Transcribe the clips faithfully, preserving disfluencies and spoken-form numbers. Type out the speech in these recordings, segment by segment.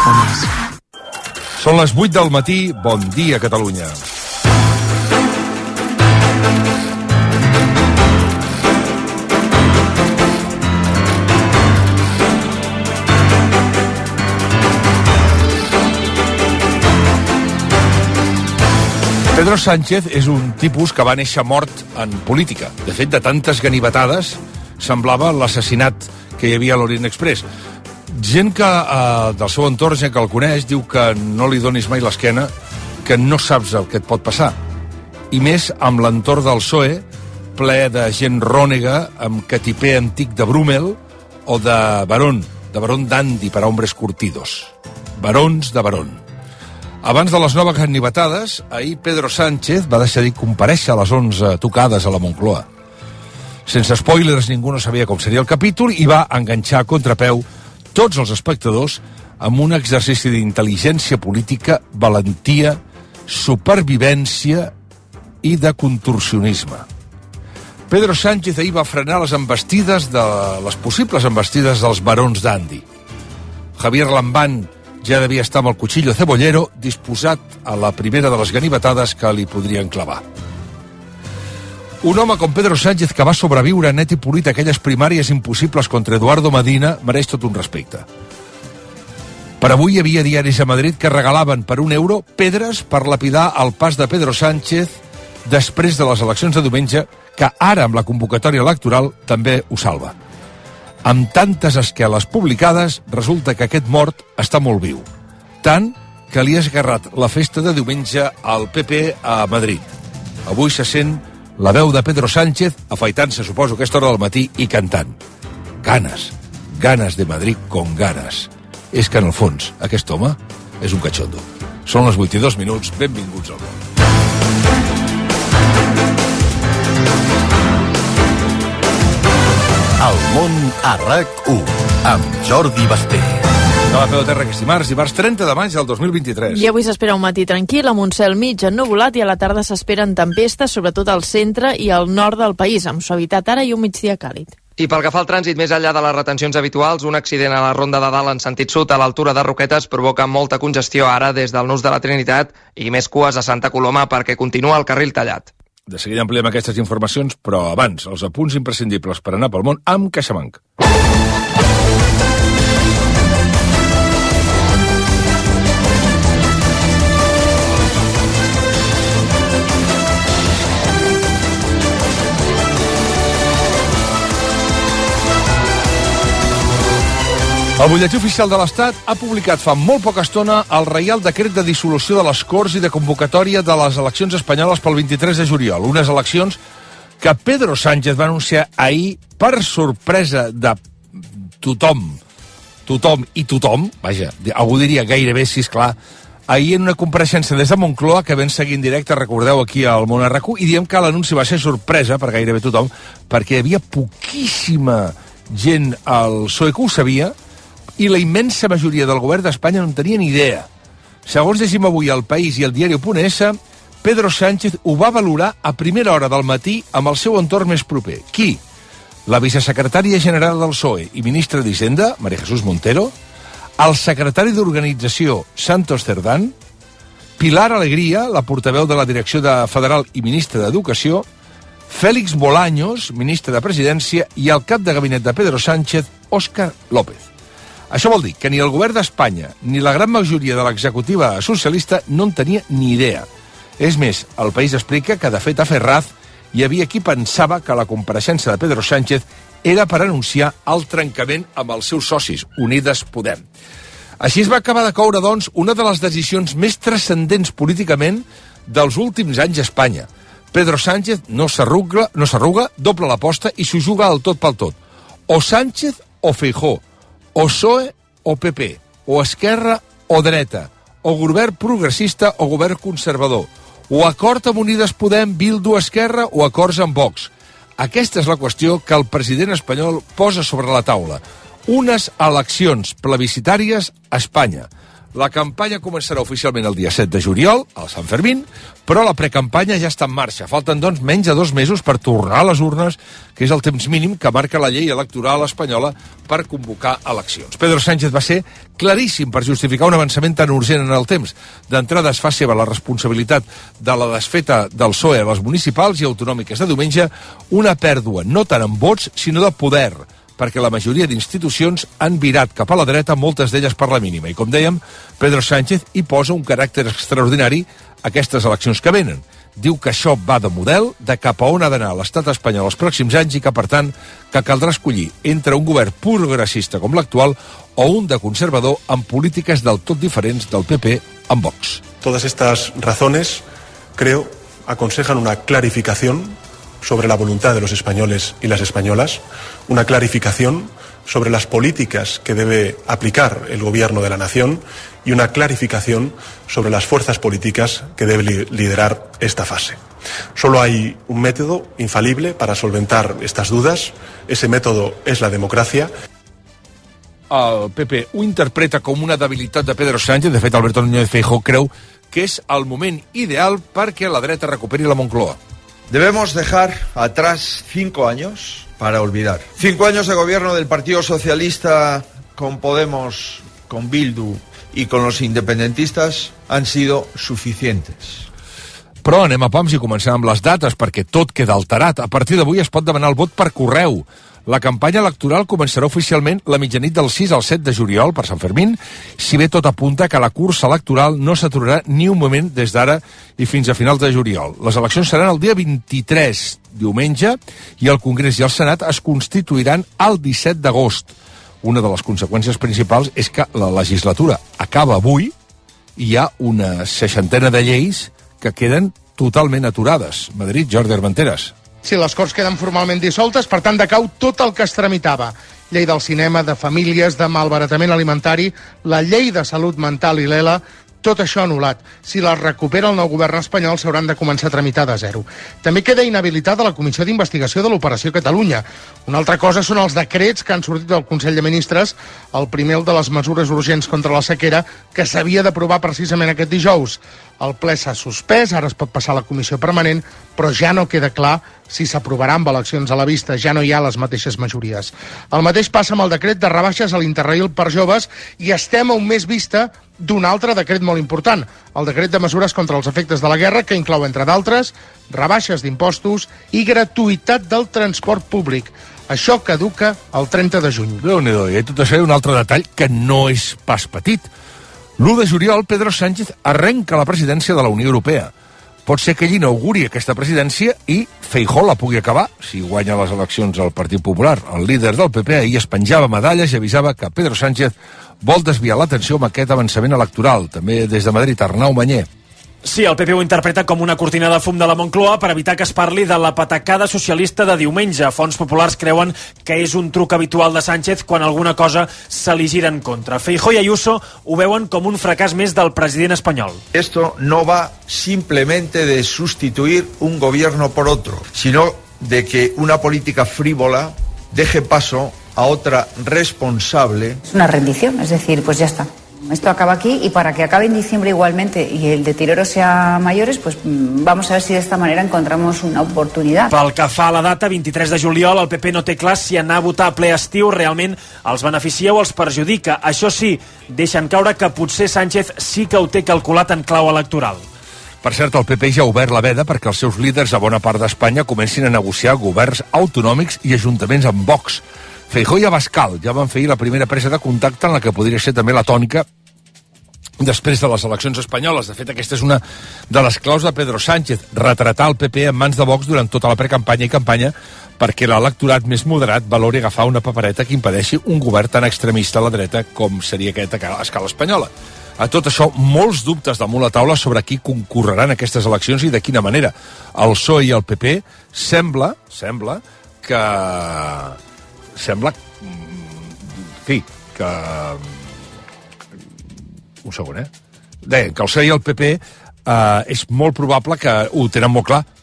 Tarraconès. Són les vuit del matí, bon dia Catalunya. Pedro Sánchez és un tipus que va néixer mort en política. De fet, de tantes ganivetades, semblava l'assassinat que hi havia a l'Orient Express. Gent que, eh, del seu entorn, gent que el coneix, diu que no li donis mai l'esquena, que no saps el que et pot passar. I més amb l'entorn del P S O E, ple de gent rònega, amb catipé antic de Brumel, o de Barón, de Barón Dandy, per a hombres curtidos. Barons de Barón. Abans de les noves ganivetades, ahir Pedro Sánchez va decidir comparèixer a les onze tocades a la Moncloa. Sense spoilers, ningú no sabia com seria el capítol i va enganxar a contrapeu tots els espectadors amb un exercici d'intel·ligència política, valentia, supervivència i de contorsionisme. Pedro Sánchez ahir va frenar les embestides de les possibles embestides dels barons d'Andy. Javier Lambán ja devia estar amb el cuchillo cebollero disposat a la primera de les ganivetades que li podrien clavar. Un home com Pedro Sánchez, que va sobreviure net i polit aquelles primàries impossibles contra Eduardo Medina, mereix tot un respecte. Per avui hi havia diaris a Madrid que regalaven per un euro pedres per lapidar el pas de Pedro Sánchez després de les eleccions de diumenge, que ara, amb la convocatòria electoral, també ho salva. Amb tantes esqueles publicades, resulta que aquest mort està molt viu. Tant que li ha esgarrat la festa de diumenge al P P a Madrid. Avui se sent la veu de Pedro Sánchez, afaitant-se, suposo, a aquesta hora del matí, i cantant. Ganes, ganes de Madrid con ganes. És que, en el fons, aquest home és un cachondo. Són les vuit i dos minuts, benvinguts al món. El món a RAC u, amb Jordi Basté. De la peu de terra aquest dimarts, dimarts trenta de maig del dos mil vint-i-tres. I avui s'espera un matí tranquil, amb un cel mig ennuvolat, i a la tarda s'esperen tempestes, sobretot al centre i al nord del país, amb suavitat ara i un migdia càlid. I pel que fa al trànsit, més enllà de les retencions habituals, un accident a la Ronda de Dalt en sentit sud a l'altura de Roquetes provoca molta congestió ara des del Nus de la Trinitat i més cues a Santa Coloma perquè continua el carril tallat. De seguida ampliem aquestes informacions, però abans, els apunts imprescindibles per anar pel món amb CaixaBank. El butlletí oficial de l'Estat ha publicat fa molt poca estona el Reial Decret de Dissolució de les Corts i de convocatòria de les eleccions espanyoles pel vint-i-tres de juliol. Unes eleccions que Pedro Sánchez va anunciar ahir per sorpresa de tothom, tothom i tothom, vaja, algú diria gairebé, si és clar, ahir en una compareixença des de Moncloa, que vam seguir en directe, recordeu, aquí al Món a RAC u, i diem que l'anunci va ser sorpresa per gairebé tothom, perquè hi havia poquíssima gent al P S O E que ho sabia, i la immensa majoria del govern d'Espanya no en tenia ni idea. Segons llegim avui al País i el diari punt es, Pedro Sánchez ho va valorar a primera hora del matí amb el seu entorn més proper. Qui? La vicesecretària general del P S O E i ministra d'Hisenda, María Jesús Montero, el secretari d'Organització, Santos Cerdán, Pilar Alegría, la portaveu de la Direcció de Federal i ministra d'Educació, Félix Bolaños, ministre de Presidència, i el cap de gabinet de Pedro Sánchez, Óscar López. Això vol dir que ni el govern d'Espanya ni la gran majoria de l'executiva socialista no en tenia ni idea. És més, el País explica que, de fet, a Ferraz hi havia qui pensava que la compareixença de Pedro Sánchez era per anunciar el trencament amb els seus socis, Unides Podem. Així es va acabar de coure, doncs, una de les decisions més transcendents políticament dels últims anys a Espanya. Pedro Sánchez no s'arruga, no s'arruga, doble l'aposta i s'ho juga al tot pel tot. O Sánchez o Feijóo. O P S O E o P P, o Esquerra o dreta, o govern progressista o govern conservador, o acord amb Unides Podem, Bildu, Esquerra, o acords amb Vox. Aquesta és la qüestió que el president espanyol posa sobre la taula. Unes eleccions plebiscitàries a Espanya. La campanya començarà oficialment el dia set de juliol, al Sant Fermín, però la precampanya ja està en marxa. Falten, doncs, menys de dos mesos per tornar a les urnes, que és el temps mínim que marca la llei electoral espanyola per convocar eleccions. Pedro Sánchez va ser claríssim per justificar un avançament tan urgent en el temps. D'entrada es fa seva la responsabilitat de la desfeta del P S O E a les municipals i autonòmiques de diumenge, una pèrdua no tant en vots, sinó de poder, perquè la majoria d'institucions han virat cap a la dreta, moltes d'elles per la mínima. I, com dèiem, Pedro Sánchez hi posa un caràcter extraordinari a aquestes eleccions que venen. Diu que això va de model, de cap a on ha d'anar l'estat espanyol els pròxims anys i que, per tant, que caldrà escollir entre un govern progressista com l'actual o un de conservador amb polítiques del tot diferents del P P amb Vox. Todas estas razones, creo, aconsejan una clarificación sobre la voluntad de los españoles y las españolas, una clarificación sobre las políticas que debe aplicar el gobierno de la nación y una clarificación sobre las fuerzas políticas que debe liderar esta fase. Solo hay un método infalible para solventar estas dudas. Ese método es la democracia. El P P ho interpreta com una debilitat de Pedro Sánchez. De fet, Alberto Núñez Feijóo creu que és el moment ideal perquè la dreta recuperi la Moncloa. Debemos dejar atrás cinco años para olvidar. Cinco años de gobierno del Partido Socialista con Podemos, con Bildu y con los independentistas han sido suficientes. Però anem a pams i comencem amb les dates, perquè tot queda alterat. A partir d'avui es pot demanar el vot per correu. La campanya electoral començarà oficialment la mitjanit del sis al set de juliol per Sant Fermín, si bé tot apunta que la cursa electoral no s'aturarà ni un moment des d'ara i fins a finals de juliol. Les eleccions seran el dia vint-i-tres, diumenge, i el Congrés i el Senat es constituiran el disset d'agost. Una de les conseqüències principals és que la legislatura acaba avui i hi ha una seixantena de lleis que queden totalment aturades. Madrid, Jordi Armenteres. Sí, les Corts queden formalment dissoltes, per tant decau tot el que es tramitava. Llei del cinema, de famílies, de malbaratament alimentari, la llei de salut mental i l'E L A, tot això anul·lat. Si la recupera el nou govern espanyol, s'hauran de començar a tramitar de zero. També queda inhabilitada la Comissió d'Investigació de l'Operació Catalunya. Una altra cosa són els decrets que han sortit del Consell de Ministres, el primer el de les mesures urgents contra la sequera, que s'havia d'aprovar precisament aquest dijous. El ple s'ha suspès, ara es pot passar a la comissió permanent, però ja no queda clar si s'aprovarà amb eleccions a la vista, ja no hi ha les mateixes majories. El mateix passa amb el decret de rebaixes a l'Interrail per joves i estem a un mes vista d'un altre decret molt important, el decret de mesures contra els efectes de la guerra, que inclou, entre d'altres, rebaixes d'impostos i gratuïtat del transport públic. Això caduca el trenta de juny. Déu-n'hi-do, i tot això hi ha un altre detall que no és pas petit. l'u de juliol, Pedro Sánchez arrenca la presidència de la Unió Europea. Pot ser que ell inauguri aquesta presidència i Feijóo la pugui acabar si guanya les eleccions al Partit Popular. El líder del P P ahir es penjava medalles i avisava que Pedro Sánchez vol desviar l'atenció amb aquest avançament electoral. També des de Madrid, Arnau Manyer. Sí, el P P ho interpreta com una cortina de fum de la Moncloa per evitar que es parli de la patacada socialista de diumenge. Fons populars creuen que és un truc habitual de Sánchez quan alguna cosa se li gira en contra. Feijóo i Ayuso ho veuen com un fracàs més del president espanyol. Esto no va simplemente de sustituir un gobierno por otro, sino de que una política frívola deje paso a otra responsable. Es una rendición, es decir, pues ya está. Esto acaba aquí y para que acabe en diciembre igualmente y el deterioro sea mayores, pues vamos a ver si de esta manera encontramos una oportunidad. Pel que fa a la data, vint-i-tres de juliol, el P P no té clar si anar a votar a ple estiu realment els beneficia o els perjudica. Això sí, deixen caure que potser Sánchez sí que ho té calculat en clau electoral. Per cert, el P P ja ha obert la veda perquè els seus líders a bona part d'Espanya comencin a negociar governs autonòmics i ajuntaments amb Vox. Feijóo i Abascal ja van fer la primera presa de contacte en la que podria ser també la tònica després de les eleccions espanyoles. De fet, aquesta és una de les claus de Pedro Sánchez, retratar el P P en mans de Vox durant tota la precampanya i campanya perquè l'electorat més moderat valori agafar una papereta que impedeixi un govern tan extremista a la dreta com seria aquest a escala espanyola. A tot això, molts dubtes damunt la taula sobre qui concorrerà en aquestes eleccions i de quina manera. El P S O E i el P P sembla, sembla que... Sembla, en fi, que... Un segon, eh? Deia que el P S O E i el P P eh, és molt probable que ho tenen molt clar,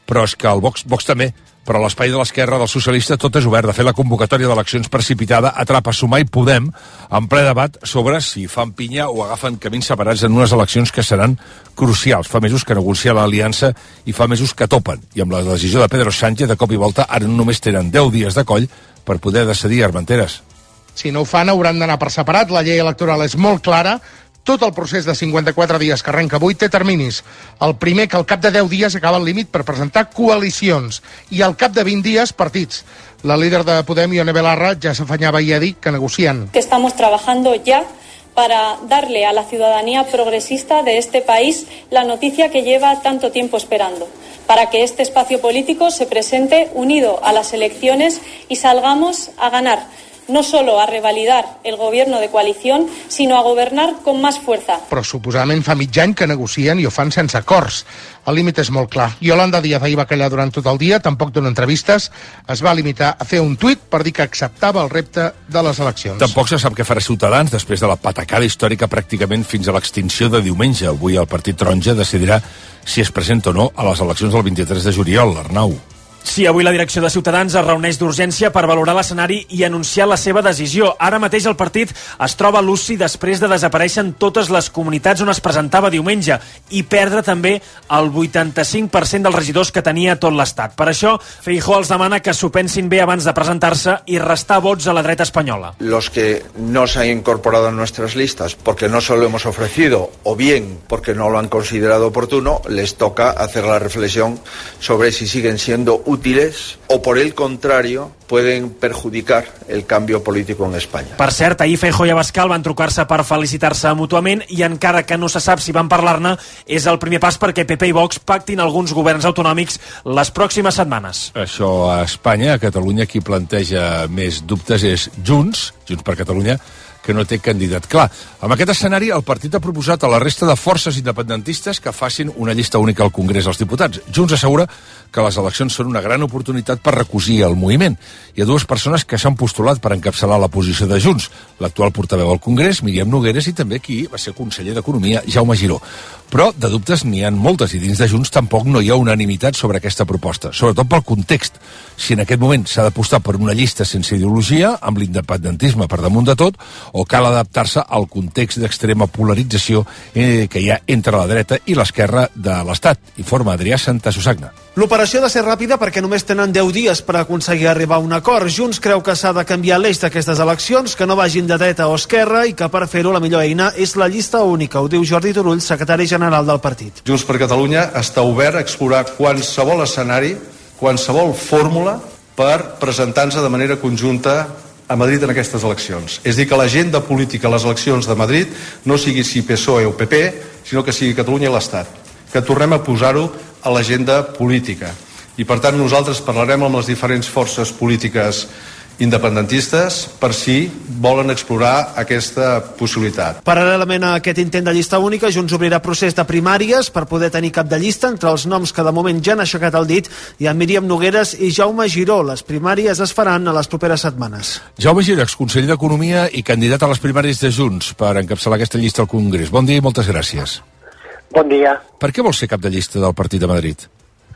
però és que el Vox, Vox també, però a l'espai de l'esquerra del socialista tot és obert. De fet, la convocatòria d'eleccions precipitada atrapa Sumar i Podem en ple debat sobre si fan pinya o agafen camins separats en unes eleccions que seran crucials. Fa mesos que negocia l'aliança i fa mesos que topen. I amb la decisió de Pedro Sánchez, de cop i volta, ara només tenen deu dies de coll per poder decidir, Armenteres. Si no ho fan, hauran d'anar per separat. La llei electoral és molt clara. Tot el procés de cinquanta-quatre dies que arrenca avui té terminis. El primer, que al cap de deu dies acaba el límit per presentar coalicions i al cap de vint dies partits. La líder de Podem, Ione Belarra, ja s'afanyava ahir a dir que negocien. Que estamos trabajando ya para darle a la ciudadanía progresista de este país la noticia que lleva tanto tiempo esperando, para que este espacio político se presente unido a las elecciones y salgamos a ganar, no solo a revalidar el gobierno de coalición, sino a gobernar con más fuerza. Però suposadament fa mig any que negocien i ho fan sense acords. El límit és molt clar. Yolanda Díaz ahir va callar durant tot el dia, tampoc dona entrevistes, es va limitar a fer un tuit per dir que acceptava el repte de les eleccions. Tampoc se sap què farà Ciutadans després de la patacada històrica pràcticament fins a l'extinció de diumenge. Avui el Partit Taronja decidirà si es presenta o no a les eleccions del vint-i-tres de juliol, Arnau. Sí, avui la direcció de Ciutadans es reuneix d'urgència per valorar l'escenari i anunciar la seva decisió. Ara mateix el partit es troba luci després de desaparèixer en totes les comunitats on es presentava diumenge i perdre també el vuitanta-cinc per cent dels regidors que tenia tot l'Estat. Per això, Feijóo els demana que s'ho pensin bé abans de presentar-se i restar vots a la dreta espanyola. Los que no se han incorporado en nuestras listas porque no se lo hemos ofrecido o bien porque no lo han considerado oportuno, les toca hacer la reflexión sobre si siguen siendo útiles o, por el contrario, pueden perjudicar el cambio político en España. Per cert, ahir Feijóo i Abascal van trucar-se per felicitar-se mútuament i encara que no se sap si van parlar-ne, és el primer pas perquè P P i Vox pactin alguns governs autonòmics les pròximes setmanes. Això a Espanya, a Catalunya, qui planteja més dubtes és Junts, Junts per Catalunya, que no té candidat clar. Amb aquest escenari, el partit ha proposat a la resta de forces independentistes que facin una llista única al Congrés dels Diputats. Junts assegura que les eleccions són una gran oportunitat per recosir el moviment. Hi ha dues persones que s'han postulat per encapçalar la posició de Junts, l'actual portaveu al Congrés, Míriam Nogueras, i també qui va ser conseller d'Economia, Jaume Giró. Però de dubtes n'hi ha moltes i dins de Junts tampoc no hi ha unanimitat sobre aquesta proposta, sobretot pel context. Si en aquest moment s'ha d'apostar per una llista sense ideologia, amb l'independentisme per damunt de tot, o cal adaptar-se al context d'extrema polarització eh, que hi ha entre la dreta i l'esquerra de l'Estat. Informa Adrià Santasusagna. L'operació ha de ser ràpida perquè només tenen deu dies per aconseguir arribar a un acord. Junts creu que s'ha de canviar l'eix d'aquestes eleccions, que no vagin de dreta o esquerra i que per fer-ho la millor eina és la llista única, ho diu Jordi Turull, secretari general del partit. Junts per Catalunya està obert a explorar qualsevol escenari, qualsevol fórmula per presentar-nos de manera conjunta a Madrid en aquestes eleccions. És dir, que l'agenda política a les eleccions de Madrid no sigui si P S O E o P P, sinó que sigui Catalunya i l'Estat. Que tornem a posar-ho a l'agenda política. I per tant nosaltres parlarem amb les diferents forces polítiques independentistes per si volen explorar aquesta possibilitat. Paral·lelament a aquest intent de llista única, Junts obrirà procés de primàries per poder tenir cap de llista entre els noms que de moment ja han aixecat el dit i amb Míriam Nogueras i Jaume Giró. Les primàries es faran a les properes setmanes. Jaume Giró, exconseller d'Economia i candidat a les primàries de Junts per encapçalar aquesta llista al Congrés. Bon dia i moltes gràcies. Bon dia. Per què vols ser cap de llista del Partit de Madrid?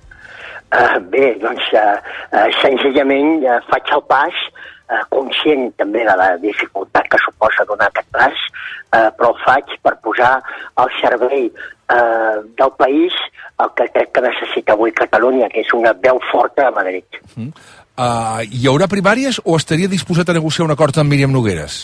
Uh, bé, doncs uh, uh, senzillament uh, faig el pas, uh, conscient també de la dificultat que suposa donar aquest pas, uh, però el faig per posar al servei uh, del país el que crec que necessita avui Catalunya, que és una veu forta a Madrid. Mm. Uh, hi haurà primàries o estaria disposat a negociar un acord amb Míriam Nogueras?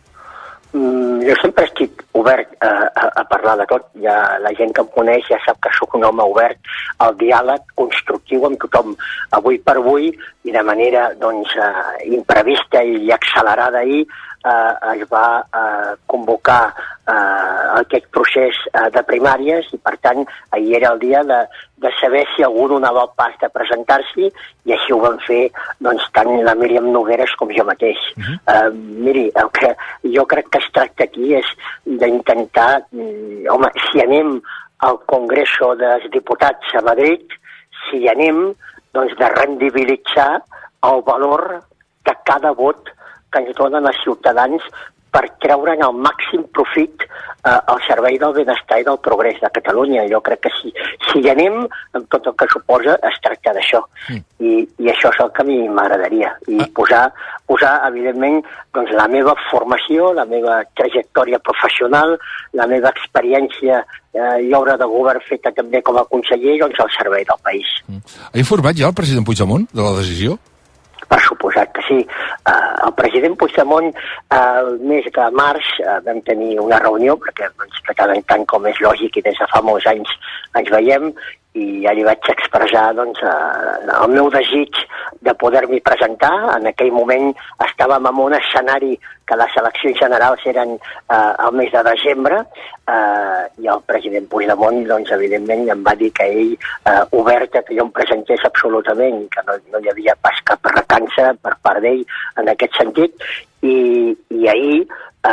Mm, jo sempre estic obert a, a, a parlar de tot. Ja, la gent que em coneix ja sap que sóc un home obert al diàleg constructiu amb tothom. Avui per avui i de manera doncs, uh, imprevista i accelerada ahir uh, es va uh, convocar uh, aquest procés uh, de primàries i per tant ahir era el dia de, de saber si algú donava el pas de presentar-s'hi i així ho van fer doncs, tant la Míriam Nogueras com jo mateix. Uh-huh. uh, miri, el que jo crec que es tracta aquí és d'intentar, mm, home, si anem al Congreso dels Diputats a Madrid, si anem, doncs de rendibilitzar el valor de cada vot que ens donen els ciutadans per treure'n el màxim profit eh, al servei del benestar i del progrés de Catalunya. Jo crec que si, si hi anem, amb tot el que suposa, es tracta d'això. Mm. I, I això és el que a mi m'agradaria. I ah. posar, posar, evidentment, doncs, la meva formació, la meva trajectòria professional, la meva experiència eh, i obra de govern feta també com a conseller, doncs, al servei del país. Mm. Ha informat ja el president Puigdemont de la decisió? Per suposat que sí. Uh, el president Puigdemont, uh, el mes de març, uh, vam tenir una reunió, perquè doncs, de tant en tant, com és lògic, i des de fa molts anys ens veiem, i ja li vaig expressar doncs, uh, el meu desig de poder-m'hi presentar. En aquell moment estàvem en un escenari que les eleccions generals eren uh, al mes de desembre, uh, i el president Puigdemont, doncs, evidentment, em va dir que ell, uh, oberta, que jo em presentés absolutament, que no, no hi havia pas cap recança per part d'ell en aquest sentit, i, i ahir, Uh,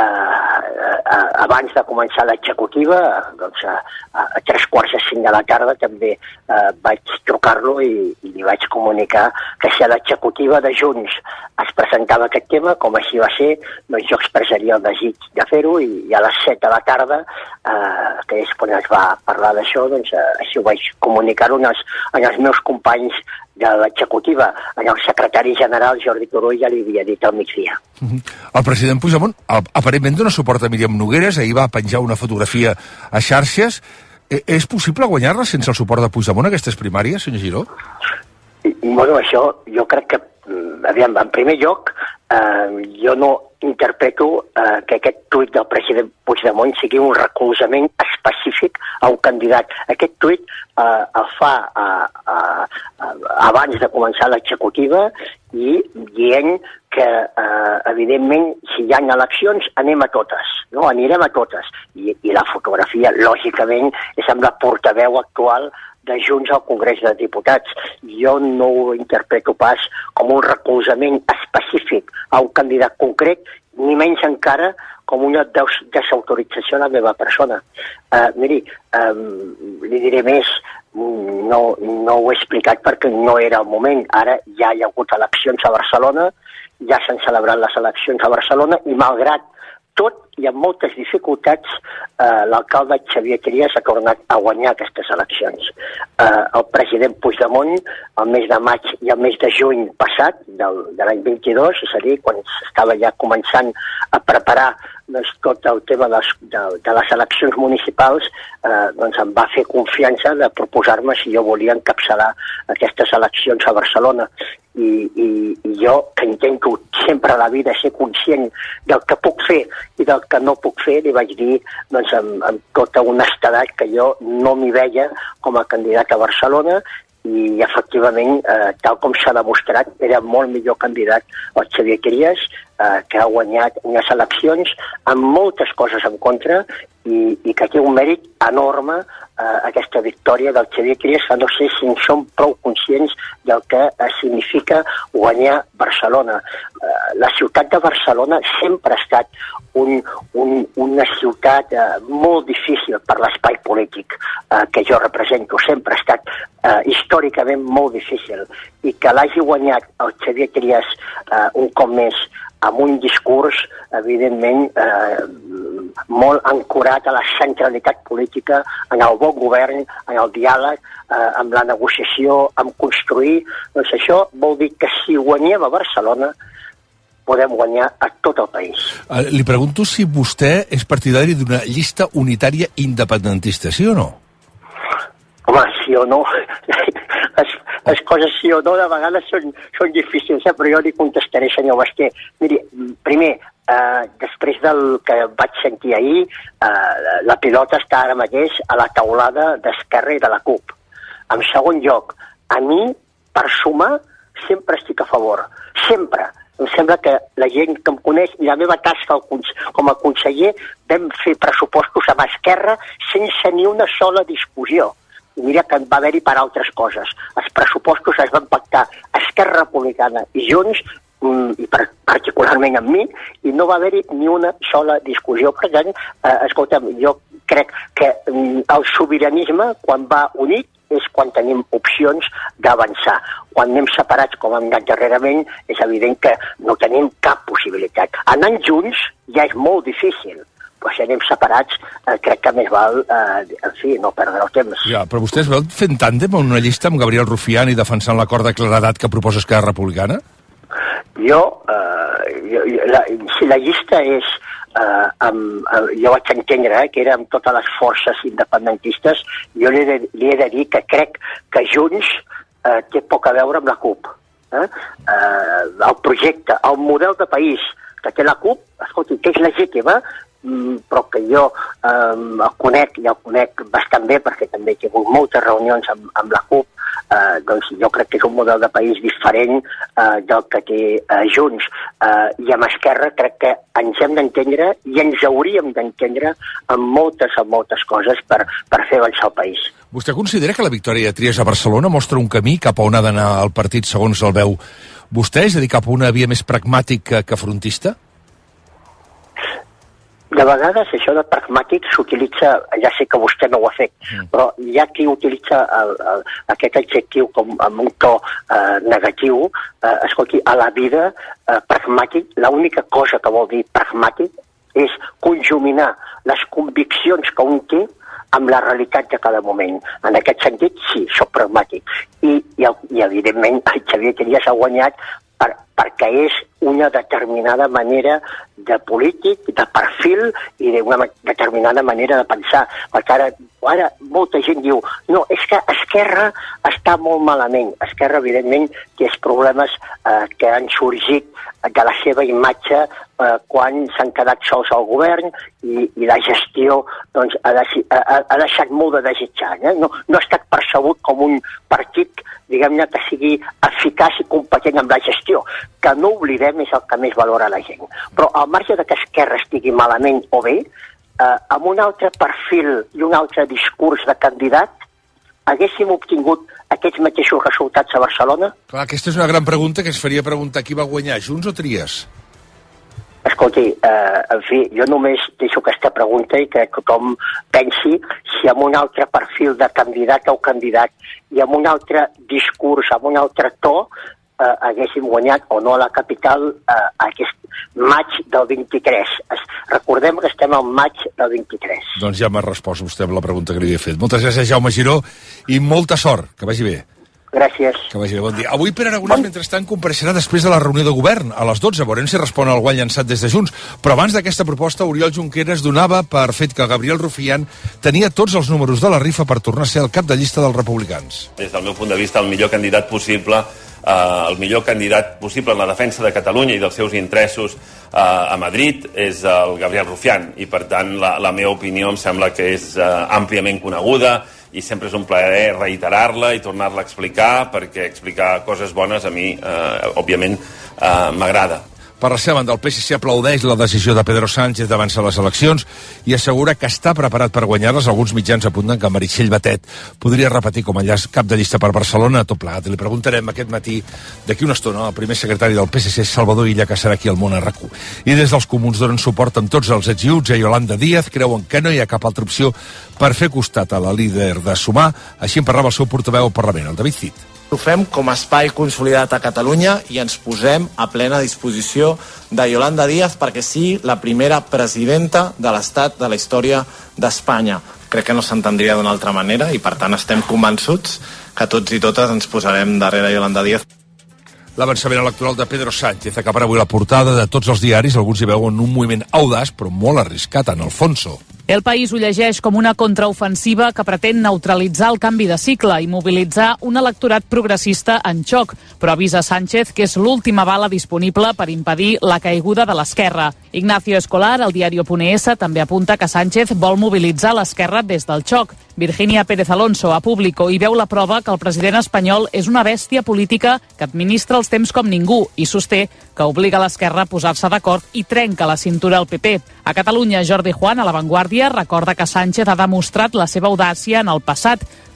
uh, abans de començar l'executiva, doncs, uh, a tres quarts de cinc de la tarda també uh, vaig trucar-lo i, i li vaig comunicar que si a l'executiva de Junts es presentava aquest tema, com així va ser, doncs jo expressaria el desig de fer-ho, i, i a les set de la tarda, uh, que és quan es va parlar d'això, doncs uh, així ho vaig comunicar-ho en, en els meus companys de l'executiva. En el secretari general, Jordi Turull, ja li havia dit al migdia. El president Puigdemont aparentment dona suport a Míriam Nogueres, ahir va penjar una fotografia a xarxes. És possible guanyar-la sense el suport de Puigdemont, aquestes primàries, senyor Giró? Bueno, això jo crec que, aviam, en primer lloc, eh, jo no interpreto eh, que aquest tuit del president Puigdemont sigui un recolzament específic a un candidat. Aquest tuit eh, el fa eh, eh, abans de començar l'executiva i dient que, eh, evidentment, si hi ha eleccions, anem a totes, no? Anirem a totes. I, i la fotografia, lògicament, és amb la portaveu actual de Junts al Congrés de Diputats. Jo no ho interpreto pas com un recolzament específic a un candidat concret, ni menys encara com una des desautorització a la meva persona. Uh, miri, um, li diré més, no, no ho he explicat perquè no era el moment. Ara ja hi ha hagut eleccions a Barcelona, ja s'han celebrat les eleccions a Barcelona, i malgrat tot i amb moltes dificultats, eh, l'alcalde Xavier Trias ha tornat a guanyar aquestes eleccions. Eh, el president Puigdemont, el mes de maig i el mes de juny passat, del, de l'any vint-i-dos, és a dir, quan estava ja començant a preparar doncs, tot el tema de les, de, de les eleccions municipals, eh, doncs em va fer confiança de proposar-me si jo volia encapçalar aquestes eleccions a Barcelona. I, i, i jo, que intento sempre a la vida ser conscient del que puc fer i del que no puc fer, li vaig dir doncs, amb, amb tota honestedat que jo no m'hi veia com a candidat a Barcelona, i efectivament, eh, tal com s'ha demostrat, era molt millor candidat el Xavier Trias, eh, que ha guanyat unes eleccions amb moltes coses en contra, i, i que té un mèrit enorme eh, aquesta victòria del Xavier Trias, que no sé si en som prou conscients del que eh, significa guanyar Barcelona. Eh, la ciutat de Barcelona sempre ha estat un, un, una ciutat eh, molt difícil per l'espai polític eh, que jo represento, sempre ha estat eh, històricament molt difícil, i que l'hagi guanyat el Xavier Trias eh, un cop més amb un discurs, evidentment, eh, molt ancorat a la centralitat política, en el bon govern, en el diàleg, eh, amb la negociació, amb construir. Doncs això vol dir que si guanyem a Barcelona, podem guanyar a tot el país. Eh, li pregunto si vostè és partidari d'una llista unitària independentista, sí o no? Home, sí o no... les, les coses sí o no de vegades són, són difícils, eh? Però jo li contestaré, senyor Basté. Miri, primer, eh, després del que vaig sentir ahir, eh, la pilota està ara mateix a la taulada d'Esquerra i de la CUP. En segon lloc, a mi, per sumar, sempre estic a favor. Sempre. Em sembla que la gent que em coneix i la meva tasca com a conseller vam fer pressupostos amb Esquerra sense ni una sola discussió. I mira que va haver-hi per altres coses. Els pressupostos es van pactar Esquerra Republicana i Junts, i per, particularment amb mi, i no va haver-hi ni una sola discussió. Per tant, eh, escolta'm, jo crec que mm, el sobiranisme, quan va unit, és quan tenim opcions d'avançar. Quan anem separats, com hem anat darrerament, és evident que no tenim cap possibilitat. Anant junts ja és molt difícil, però si anem separats, eh, crec que més val, eh, en fi, no perdre el temps. Ja, però vostès veuen fent tàndem en una llista amb Gabriel Rufián i defensant l'acord de claredat que proposa Esquerra Republicana? Jo, eh, jo, jo la, si la llista és, eh, amb, eh, jo vaig entendre eh, que era amb totes les forces independentistes, jo li he de, li he de dir que crec que Junts eh, té poc a veure amb la C U P. Eh? Eh, el projecte, el model de país que té la C U P, escolti, que és legítima, però que jo eh, el conec i el conec bastant bé perquè també he tingut moltes reunions amb, amb la C U P, eh, doncs jo crec que és un model de país diferent eh, del que té eh, Junts, eh, i amb Esquerra crec que ens hem d'entendre i ens hauríem d'entendre en moltes, en moltes coses per, per fer avançar el país. Vostè considera que la victòria de Trias a Barcelona mostra un camí cap a on ha d'anar el partit segons el veu vostè, és a dir, cap a una via més pragmàtica que frontista? De vegades això de pragmàtic s'utilitza, ja sé que vostè no ho ha fet, mm. però hi ha qui utilitza el, el, aquest adjectiu com amb un to eh, negatiu. Eh, escolti, a la vida eh, pragmàtic, l'única cosa que vol dir pragmàtic és conjuminar les conviccions que un té amb la realitat de cada moment. En aquest sentit, sí, soc pragmàtic. I, i, i evidentment, el Xavier Trias ha guanyat per, perquè és una determinada manera de polític, de perfil i d'una determinada manera de pensar. Perquè ara, ara molta gent diu no, és que Esquerra està molt malament. Esquerra, evidentment, té els problemes eh, que han sorgit de la seva imatge eh, quan s'han quedat sols al govern i, i la gestió doncs, ha, de, ha, ha deixat molt de desitjar. Eh? No, no ha estat percebut com un partit, diguem-ne, que sigui eficaç i competent amb la gestió, que no oblidem és el que més valora la gent. Però al marge de que Esquerra estigui malament o bé, eh, amb un altre perfil i un altre discurs de candidat, haguéssim obtingut aquests mateixos resultats a Barcelona? Clar, aquesta és una gran pregunta que es faria preguntar qui va guanyar, Junts o Trias? Escolti, eh, en fi, jo només deixo aquesta pregunta i que tothom pensi si amb un altre perfil de candidat o candidat i amb un altre discurs, amb un altre to, eh, haguéssim guanyat o no a la capital eh, aquest maig del vint-i-tres. Es, recordem que estem al maig del vint-i-tres. Doncs ja m'ha respost vostè amb la pregunta que li havia fet. Moltes gràcies, Jaume Giró, i molta sort. Que vagi bé. Gràcies. Que vagi bé, bon dia. Avui Pere Aragonès, mentrestant, compareixerà després de la reunió de govern, a les dotze. Veurem si respon al guany llançat des de Junts. Però abans d'aquesta proposta, Oriol Junqueras donava per fet que Gabriel Rufián tenia tots els números de la rifa per tornar a ser el cap de llista dels republicans. Des del meu punt de vista, el millor candidat possible Uh, el millor candidat possible en la defensa de Catalunya i dels seus interessos uh, a Madrid és el Gabriel Rufián, i per tant la, la meva opinió em sembla que és uh, àmpliament coneguda i sempre és un plaer reiterar-la i tornar-la a explicar, perquè explicar coses bones a mi, uh, òbviament, uh, m'agrada. Per la seva banda, el P S C aplaudeix la decisió de Pedro Sánchez d'avançar les eleccions i assegura que està preparat per guanyar-les. Alguns mitjans apunten que Meritxell Batet podria repetir com a cap de llista per Barcelona tot plegat. I li preguntarem aquest matí, d'aquí una estona, al primer secretari del P S C, Salvador Illa, que serà aquí al Món a RAC u. I des dels comuns donen suport amb tots els ets i uts a Yolanda Díaz, creuen que no hi ha cap altra opció per fer costat a la líder de Sumar. Així en parlava el seu portaveu al Parlament, el David Cid. Ho fem com a espai consolidat a Catalunya i ens posem a plena disposició de Yolanda Díaz perquè sigui la primera presidenta de l'Estat de la història d'Espanya. Crec que no s'entendria d'una altra manera i per tant estem convençuts que tots i totes ens posarem darrere Yolanda Díaz. L'avançament electoral de Pedro Sánchez acabarà avui la portada de tots els diaris. Alguns hi veuen un moviment audaç però molt arriscat en Alfonso. El País ho llegeix com una contraofensiva que pretén neutralitzar el canvi de cicle i mobilitzar un electorat progressista en xoc, però avisa Sánchez que és l'última bala disponible per impedir la caiguda de l'esquerra. Ignacio Escolar, al diario.es, també apunta que Sánchez vol mobilitzar l'esquerra des del xoc. Virginia Pérez Alonso, a Público, hi veu la prova que el president espanyol és una bèstia política que administra els temps com ningú i sosté que obliga l'esquerra a posar-se d'acord i trenca la cintura al P P. A Catalunya, Jordi Juan, a La Vanguardia, recorda que Sánchez ha demostrat la seva audàcia en el passat.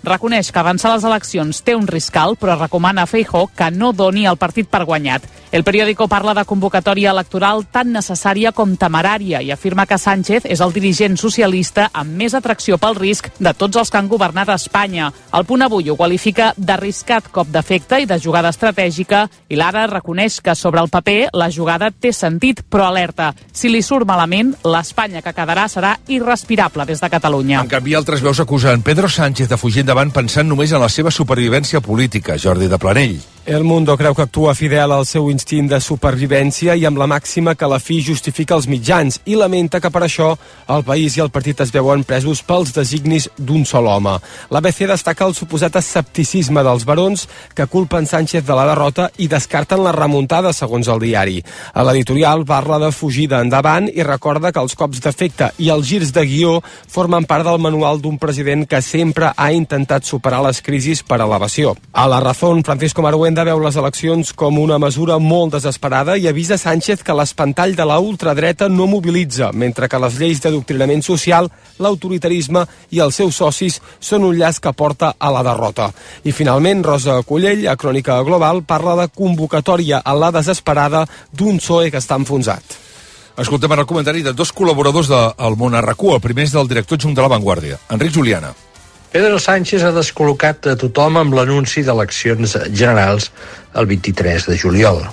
Reconeix que avançar les eleccions té un risc alt, però recomana a Feijóo que no doni el partit per guanyat. El periòdico parla de convocatòria electoral tan necessària com temerària i afirma que Sánchez és el dirigent socialista amb més atracció pel risc de tots els que han governat a Espanya. El Punt Avui ho qualifica d'arriscat cop d'efecte i de jugada estratègica i l'Ara reconeix que sobre el paper la jugada té sentit, però alerta. Si li surt malament, l'Espanya que quedarà serà irrespirable des de Catalunya. En canvi, altres veus acusen Pedro Sánchez de fugir endavant pensant només en la seva supervivència política. Jordi de Planell. El Mundo creu que actua fidel al seu instint de supervivència i amb la màxima que la fi justifica els mitjans i lamenta que per això el país i el partit es veuen presos pels designis d'un sol home. L'A B C destaca el suposat escepticisme dels barons que culpen Sánchez de la derrota i descarten la remuntada, segons el diari. A l'editorial parla de fugida endavant i recorda que els cops d'efecte i els girs de guió formen part del manual d'un president que sempre ha intentat superar les crisis per elevació. A La Razón, Francisco Maruenda veu les eleccions com una mesura molt desesperada i avisa Sánchez que l'espantall de la ultradreta no mobilitza, mentre que les lleis d'adoctrinament social, l'autoritarisme i els seus socis són un llaç que porta a la derrota. I finalment, Rosa Collell, a Crònica Global, parla de convocatòria a la desesperada d'un P S O E que està enfonsat. Escoltem ara el comentari de dos col·laboradors del Món a RAC u. El primer és del director adjunt de La Vanguardia, Enric Juliana. Pedro Sánchez ha descol·locat a tothom amb l'anunci d'eleccions generals el vint-i-tres de juliol.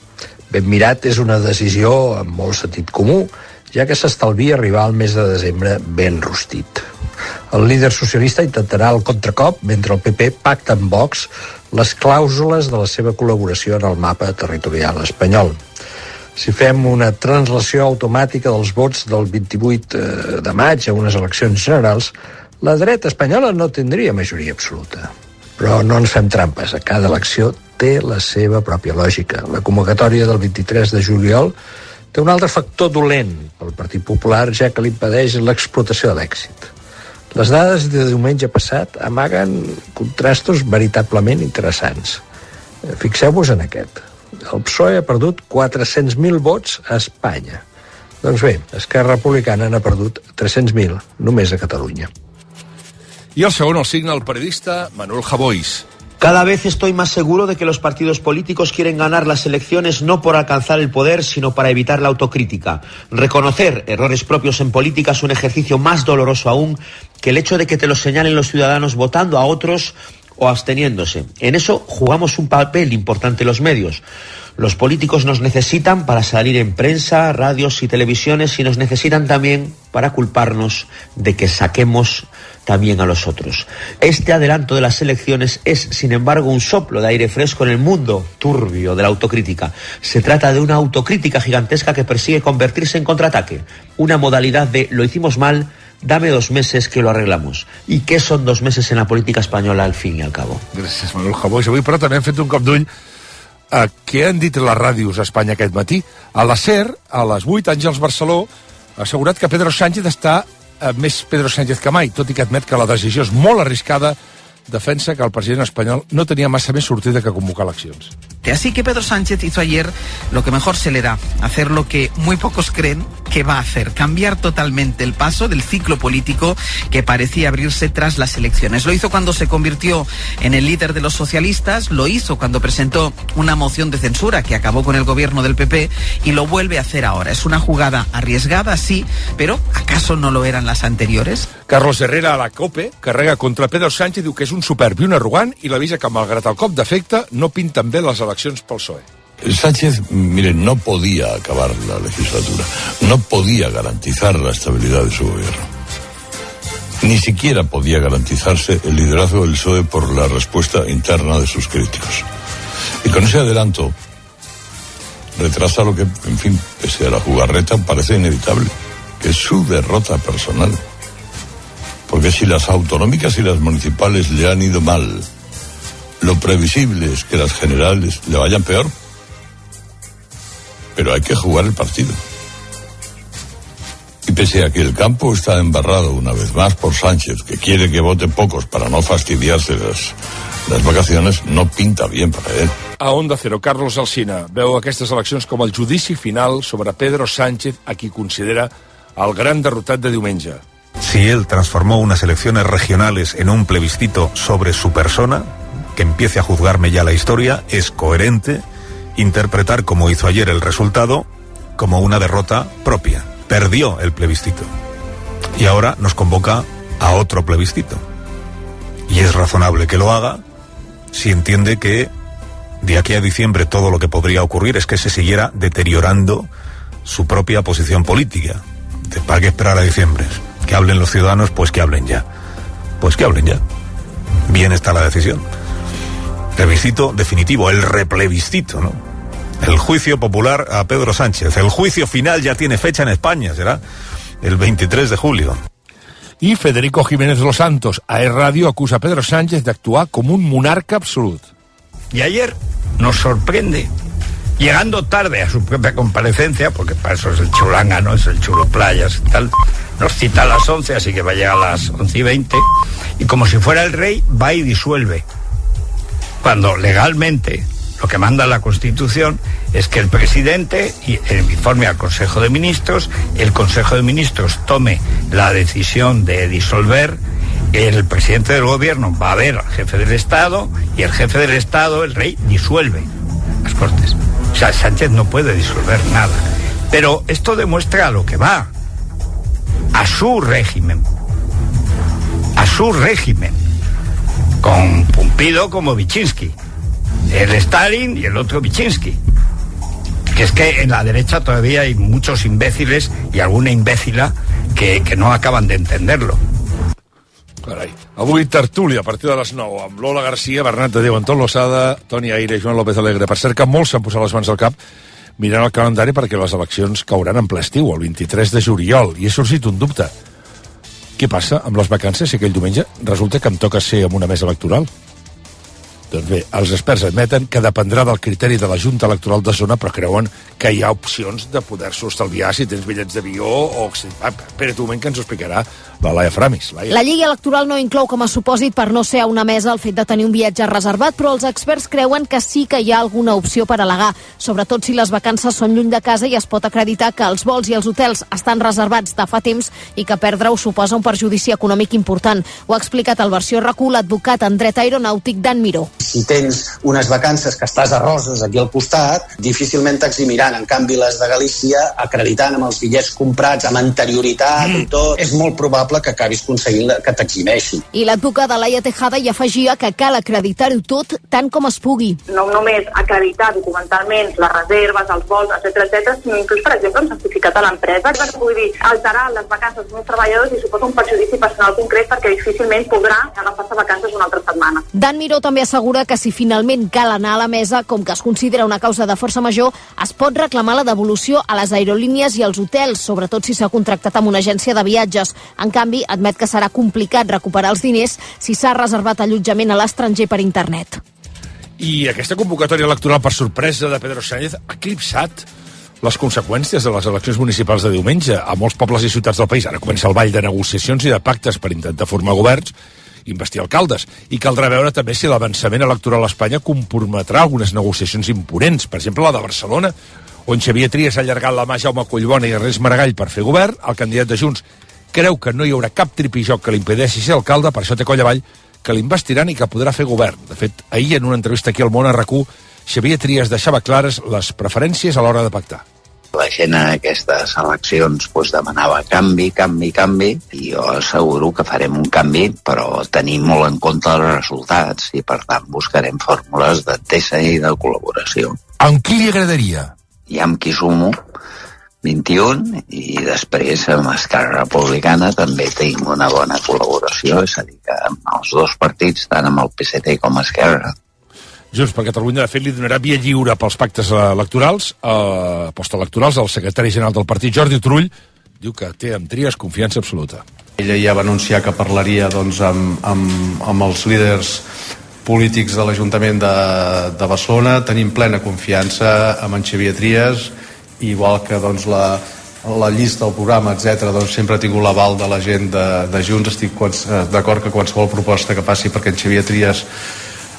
Ben mirat, és una decisió amb molt sentit comú, ja que s'estalvia arribar al mes de desembre ben rostit. El líder socialista intentarà el contracop mentre el P P pacta amb Vox les clàusules de la seva col·laboració en el mapa territorial espanyol. Si fem una translació automàtica dels vots del vint-i-vuit de maig a unes eleccions generals, la dreta espanyola no tindria majoria absoluta. Però no ens fem trampes. A cada elecció té la seva pròpia lògica. La convocatòria del vint-i-tres de juliol té un altre factor dolent pel Partit Popular, ja que l'impedeix l'explotació de l'èxit. Les dades de diumenge passat amaguen contrastos veritablement interessants. Fixeu-vos en aquest. El P S O E ha perdut quatre-cents mil vots a Espanya. Doncs bé, Esquerra Republicana n'ha perdut tres-cents mil només a Catalunya. Y el segundo el signa el periodista Manuel Javois. Cada vez estoy más seguro de que los partidos políticos quieren ganar las elecciones no por alcanzar el poder, sino para evitar la autocrítica. Reconocer errores propios en política es un ejercicio más doloroso aún que el hecho de que te lo señalen los ciudadanos votando a otros o absteniéndose. En eso jugamos un papel importante los medios. Los políticos nos necesitan para salir en prensa, radios y televisiones y nos necesitan también para culparnos de que saquemos también a los otros. Este adelanto de las elecciones es, sin embargo, un soplo de aire fresco en el mundo turbio de la autocrítica. Se trata de una autocrítica gigantesca que persigue convertirse en contraataque, una modalidad de lo hicimos mal, dame dos meses que lo arreglamos. ¿Y qué son dos meses en la política española al fin y al cabo? Gràcies, Manuel Javois. Avui, però, també hem fet un cop d'ull a què han dit les ràdios a Espanya aquest matí. A la SER, a les vuit, Àngels Barceló ha assegurat que Pedro Sánchez està més Pedro Sánchez que mai, tot i que admet que la decisió és molt arriscada, defensa que el president espanyol no tenia massa més sortida que convocar eleccions. Así que Pedro Sánchez hizo ayer lo que mejor se le da, hacer lo que muy pocos creen que va a hacer, cambiar totalmente el paso del ciclo político que parecía abrirse tras las elecciones. Lo hizo cuando se convirtió en el líder de los socialistas, lo hizo cuando presentó una moción de censura que acabó con el gobierno del P P y lo vuelve a hacer ahora. Es una jugada arriesgada, sí, pero ¿acaso no lo eran las anteriores? Carlos Herrera a la COPE carrega contra Pedro Sánchez, diu que és un superb i un arrogant i l'avisa que malgrat el cop d'efecte no pinten bé les eleccions pel P S O E. Sánchez, miren, no podía acabar la legislatura, no podía garantizar la estabilidad de su gobierno. Ni siquiera podía garantizarse el liderazgo del P S O E por la respuesta interna de sus críticos. Y con ese adelanto retrasa lo que, en fin, pese a la jugarreta, parece inevitable, que es su derrota personal. Porque si las autonómicas y las municipales le han ido mal, lo previsible es que las generales le vayan peor. Pero hay que jugar el partido. Y pese a que el campo está embarrado una vez más por Sánchez, que quiere que voten pocos para no fastidiarse las, las vacaciones, no pinta bien para él. A Onda Cero, Carlos Alsina veu aquestes eleccions com el judici final sobre Pedro Sánchez, a qui considera el gran derrotat de diumenge. Si él transformó unas elecciones regionales en un plebiscito sobre su persona, que empiece a juzgarme ya la historia, es coherente interpretar, como hizo ayer, el resultado como una derrota propia. Perdió el plebiscito y ahora nos convoca a otro plebiscito. Y es razonable que lo haga si entiende que de aquí a diciembre todo lo que podría ocurrir es que se siguiera deteriorando su propia posición política. ¿Para qué esperar a diciembre? Que hablen los ciudadanos, pues que hablen ya. Pues que hablen ya. Bien está la decisión. Plebiscito definitivo, el replebiscito, ¿no? El juicio popular a Pedro Sánchez. El juicio final ya tiene fecha en España, será el veintitrés de julio. Y Federico Jiménez Los Santos, a E Radio, acusa a Pedro Sánchez de actuar como un monarca absoluto. Y ayer nos sorprende, llegando tarde a su propia comparecencia, porque para eso es el chulanga, ¿no? Es el chulo playas y tal. Nos cita a las once, así que va a llegar a las once y veinte. Y como si fuera el rey, va y disuelve. Cuando legalmente lo que manda la Constitución es que el presidente informe al Consejo de Ministros, el Consejo de Ministros tome la decisión de disolver, el presidente del gobierno va a ver al jefe del Estado y el jefe del Estado, el rey, disuelve las Cortes. O sea, Sánchez no puede disolver nada. Pero esto demuestra a lo que va, a su régimen, a su régimen, con Pumpido como Vichinsky, el Stalin y el otro Vichinsky. Que es que en la derecha todavía hay muchos imbéciles y alguna imbécila que, que no acaban de entenderlo. Carai. Avui tertúlia a partir de les nou amb Lola Garcia, Bernat de Déu, Anton Losada, Toni Aire i Joan López Alegre. Per cert que molts s'han posat les mans al cap mirant el calendari perquè les eleccions cauran en ple estiu, el vint-i-tres de juliol, i ha sorgit un dubte. Què passa amb les vacances si aquell diumenge resulta que em toca ser en una mesa electoral? Doncs bé, els experts admeten que dependrà del criteri de la Junta Electoral de zona, però creuen que hi ha opcions de poder-s'ho estalviar si tens bitllets d'avió o... Ah, espera't un moment que ens ho explicarà la Laia Framis. Laia. La llei electoral no inclou com a supòsit per no ser a una mesa el fet de tenir un viatge reservat, però els experts creuen que sí que hi ha alguna opció per al·legar, sobretot si les vacances són lluny de casa i es pot acreditar que els vols i els hotels estan reservats de fa temps i que perdre-ho suposa un perjudici econòmic important. Ho ha explicat al Versió R Q l'advocat en dret aeronàutic Dan Miró. Si tens unes vacances que estàs a Roses aquí al costat, difícilment t'eximiran. En canvi, les de Galícia, acreditant amb els bitllets comprats amb anterioritat mm. i tot, és molt probable que acabis aconseguint que t'eximeixin. I l'advocada Laia Tejada hi afegia que cal acreditar-ho tot tant com es pugui. No només acreditar documentalment les reserves, els vols, etcètera, etcètera, sinó inclús, per exemple, un certificat a l'empresa, que vull dir, alterar les vacances dels treballadors i suposa un perjudici personal concret perquè difícilment podrà agafar-se vacances una altra setmana. Dan Miró també assegura que si finalment cal anar a la mesa, com que es considera una causa de força major, es pot reclamar la devolució a les aerolínies i als hotels, sobretot si s'ha contractat amb una agència de viatges. En canvi, admet que serà complicat recuperar els diners si s'ha reservat allotjament a l'estranger per internet. I aquesta convocatòria electoral per sorpresa de Pedro Sánchez ha eclipsat les conseqüències de les eleccions municipals de diumenge a molts pobles i ciutats del país. Ara comença el ball de negociacions i de pactes per intentar formar governs, investir alcaldes, i caldrà veure també si l'avançament electoral a Espanya comprometrà algunes negociacions imponents, per exemple la de Barcelona, on Xavier Trias ha allargat la mà a Jaume Collbona i Ernest Maragall per fer govern. El candidat de Junts creu que no hi haurà cap tripijoc que li impedeixi ser alcalde, per això té coll avall que l'investiran i que podrà fer govern. De fet, ahir en una entrevista aquí al Món a R Q, Xavier Trias deixava clares les preferències a l'hora de pactar. La gent en aquestes eleccions doncs, demanava canvi, canvi, canvi, i jo asseguro que farem un canvi, però tenim molt en compte els resultats i, per tant, buscarem fórmules d'entesa i de col·laboració. Amb qui li agradaria? I amb qui sumo, vint i un, i després amb Esquerra Republicana també tinc una bona col·laboració, és a dir, que amb els dos partits, tant amb el P S C com Esquerra. Junts per Catalunya, de fet, li donarà via lliure pels pactes electorals, eh, postelectorals, al secretari general del partit, Jordi Turull, diu que té amb Trias confiança absoluta. Ella ja va anunciar que parlaria doncs, amb, amb, amb els líders polítics de l'Ajuntament de, de Barcelona. Tenim plena confiança amb en Xavier Trias, igual que doncs, la, la llista, el programa, etcètera. Doncs, sempre ha tingut l'aval de la gent de, de Junts. Estic d'acord que qualsevol proposta que faci perquè en Xavier Trias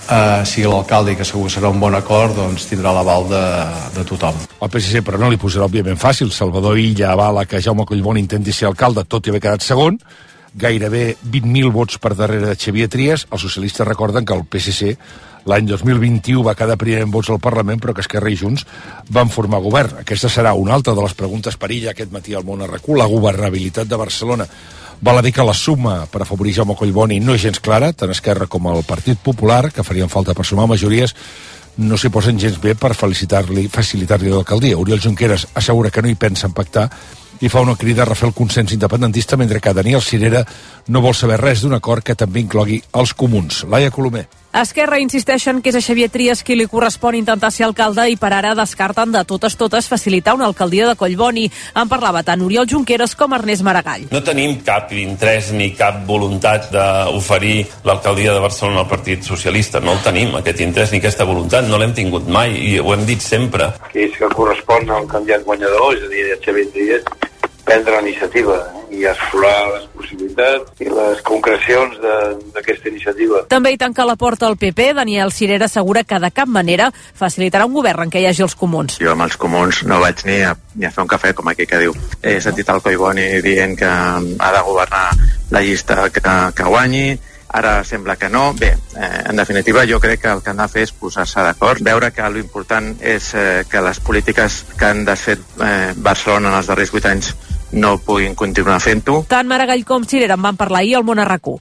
eh, sigui l'alcalde, i que segur que serà un bon acord, doncs tindrà l'aval de, de tothom. El P S C, però no li posarà òbviament fàcil. Salvador Illa avala que Jaume Collboni intenti ser alcalde, tot i haver quedat segon, gairebé vint mil vots per darrere de Xavier Trias. Els socialistes recorden que el P S C l'any dos mil vint-i-u va quedar primer en vots al Parlament, però que Esquerra i Junts van formar govern. Aquesta serà una altra de les preguntes per Illa aquest matí al Món a RAC1, la governabilitat de Barcelona. Val a dir que la suma per afavorir Jaume Collboni no és gens clara, tant Esquerra com el Partit Popular, que farien falta per sumar majories, no s'hi posen gens bé per felicitar-li, facilitar-li l'alcaldia. Oriol Junqueras assegura que no hi pensen pactar i fa una crida a refer el consens independentista, mentre que Daniel Sirera no vol saber res d'un acord que també inclogui els comuns. Laia Colomer. Esquerra insisteixen que és a Xavier Trias qui li correspon intentar ser alcalde i per ara descarten de totes totes facilitar una alcaldia de Collboni. En parlava tant Oriol Junqueras com Ernest Maragall. No tenim cap interès ni cap voluntat d'oferir l'alcaldia de Barcelona al Partit Socialista. No el tenim, aquest interès ni aquesta voluntat. No l'hem tingut mai i ho hem dit sempre. Que és que correspon al candidat guanyador, és a dir, a Xavier Trias, prendre la iniciativa i explorar les possibilitats i les concrecions d'aquesta iniciativa. També hi tanca la porta al P P. Daniel Sirera assegura que de cap manera facilitarà un govern en què hi hagi els comuns. Jo amb els comuns no vaig ni a, ni a fer un cafè, com aquí que diu. He sentit el Collboni dient que ha de governar la llista que, que guanyi. Ara sembla que no. Bé, eh, en definitiva, jo crec que el que han de fer és posar-se d'acord, veure que l'important és eh, que les polítiques que han desfet eh, Barcelona en els darrers vuit anys no puguin continuar fent-ho. Tant Maragall com Sirera en van parlar ahir al Món a RAC1.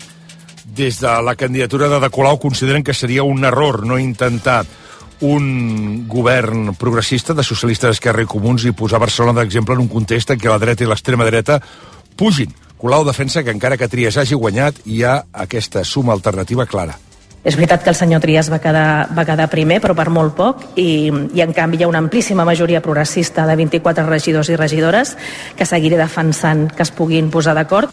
Des de la candidatura de De Colau consideren que seria un error no intentar un govern progressista de socialistes d'Esquerra i Comuns i posar Barcelona d'exemple en un context en què la dreta i l'extrema dreta pugin. Colau defensa que encara que Trias hagi guanyat hi ha aquesta suma alternativa clara. És veritat que el senyor Trias va quedar, va quedar primer, però per molt poc, i, i en canvi hi ha una amplíssima majoria progressista de vint-i-quatre regidors i regidores que seguiré defensant que es puguin posar d'acord.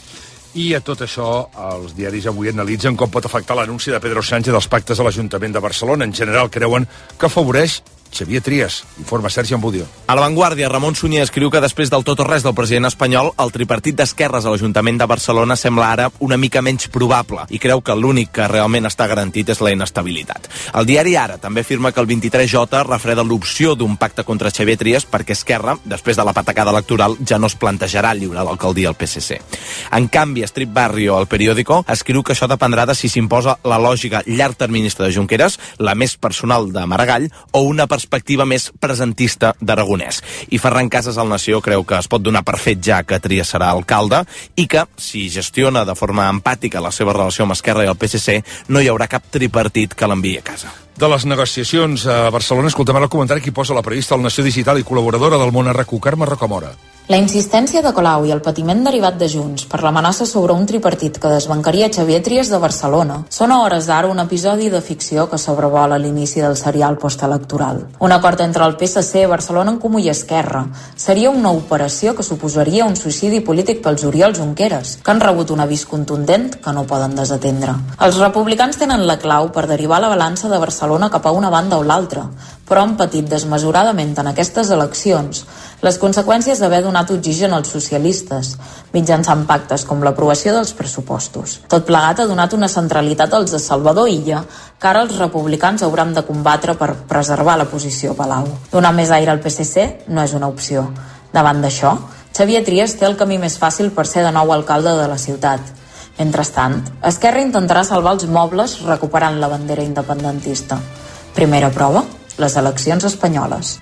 I a tot això, els diaris avui analitzen com pot afectar l'anunci de Pedro Sánchez dels pactes a l'Ajuntament de Barcelona. En general creuen que afavoreix Xavier Trias, informa Sergi Ambudio. A La Vanguardia, Ramon Sunyer escriu que després del tot o res del president espanyol, el tripartit d'esquerres a l'Ajuntament de Barcelona sembla ara una mica menys probable i creu que l'únic que realment està garantit és la inestabilitat. El diari Ara també afirma que el vint-i-tres J refreda l'opció d'un pacte contra Xavier Trias perquè Esquerra, després de la patacada electoral, ja no es plantejarà lliurar l'alcaldia al P S C. En canvi, Street Barrio, el periòdico, escriu que això dependrà de si s'imposa la lògica llargterminista de Junqueras, la més personal de Maragall, o una perspectiva més presentista d'Aragonès. I Ferran Casas al Nació creu que es pot donar per fet ja que Trias serà alcalde i que, si gestiona de forma empàtica la seva relació amb Esquerra i el P S C, no hi haurà cap tripartit que l'enviï a casa. De les negociacions a Barcelona, escoltem el comentari que posa la periodista del Nació Digital i col·laboradora del Món a RAC1, Carme Rocamora. La insistència de Colau i el patiment derivat de Junts per l'amenaça sobre un tripartit que desbancaria Xavier Trias de Barcelona són a hores d'ara un episodi de ficció que sobrevola l'inici del serial postelectoral. Un acord entre el P S C, Barcelona en Comú i Esquerra seria una operació que suposaria un suïcidi polític pels Oriol Junqueras, que han rebut un avís contundent que no poden desatendre. Els republicans tenen la clau per derivar la balança de Barcelona cap a una banda o l'altra, però han patit desmesuradament en aquestes eleccions les conseqüències d'haver donat oxigen als socialistes, mitjançant pactes com l'aprovació dels pressupostos. Tot plegat ha donat una centralitat als de Salvador Illa, que ara els republicans hauran de combatre per preservar la posició a Palau. Donar més aire al P S C no és una opció. Davant d'això, Xavier Trias té el camí més fàcil per ser de nou alcalde de la ciutat. Mentrestant, Esquerra intentarà salvar els mobles recuperant la bandera independentista. Primera prova, les eleccions espanyoles.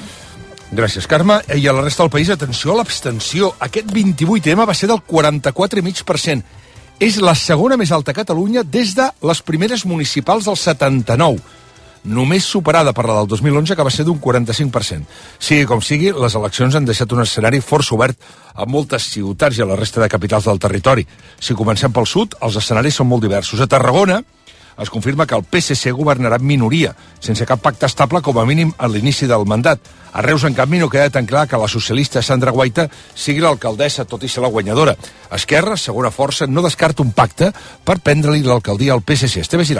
Gràcies, Carme. I a la resta del país, atenció a l'abstenció. Aquest vint-i-vuit eme va ser del quaranta-quatre coma cinc per cent. És la segona més alta a Catalunya des de les primeres municipals del setanta-nou. Només superada per la del dos mil onze, que va ser d'un quaranta-cinc per cent. Sigui com sigui, les eleccions han deixat un escenari força obert a moltes ciutats i a la resta de capitals del territori. Si comencem pel sud, els escenaris són molt diversos. A Tarragona es confirma que el P S C governarà en minoria, sense cap pacte estable com a mínim a l'inici del mandat. A Reus, en canvi, no queda tan clar que la socialista Sandra Guaita sigui l'alcaldessa, tot i ser la guanyadora. Esquerra, segona força, no descarta un pacte per prendre-li l'alcaldia al P S C. Esteve Giral.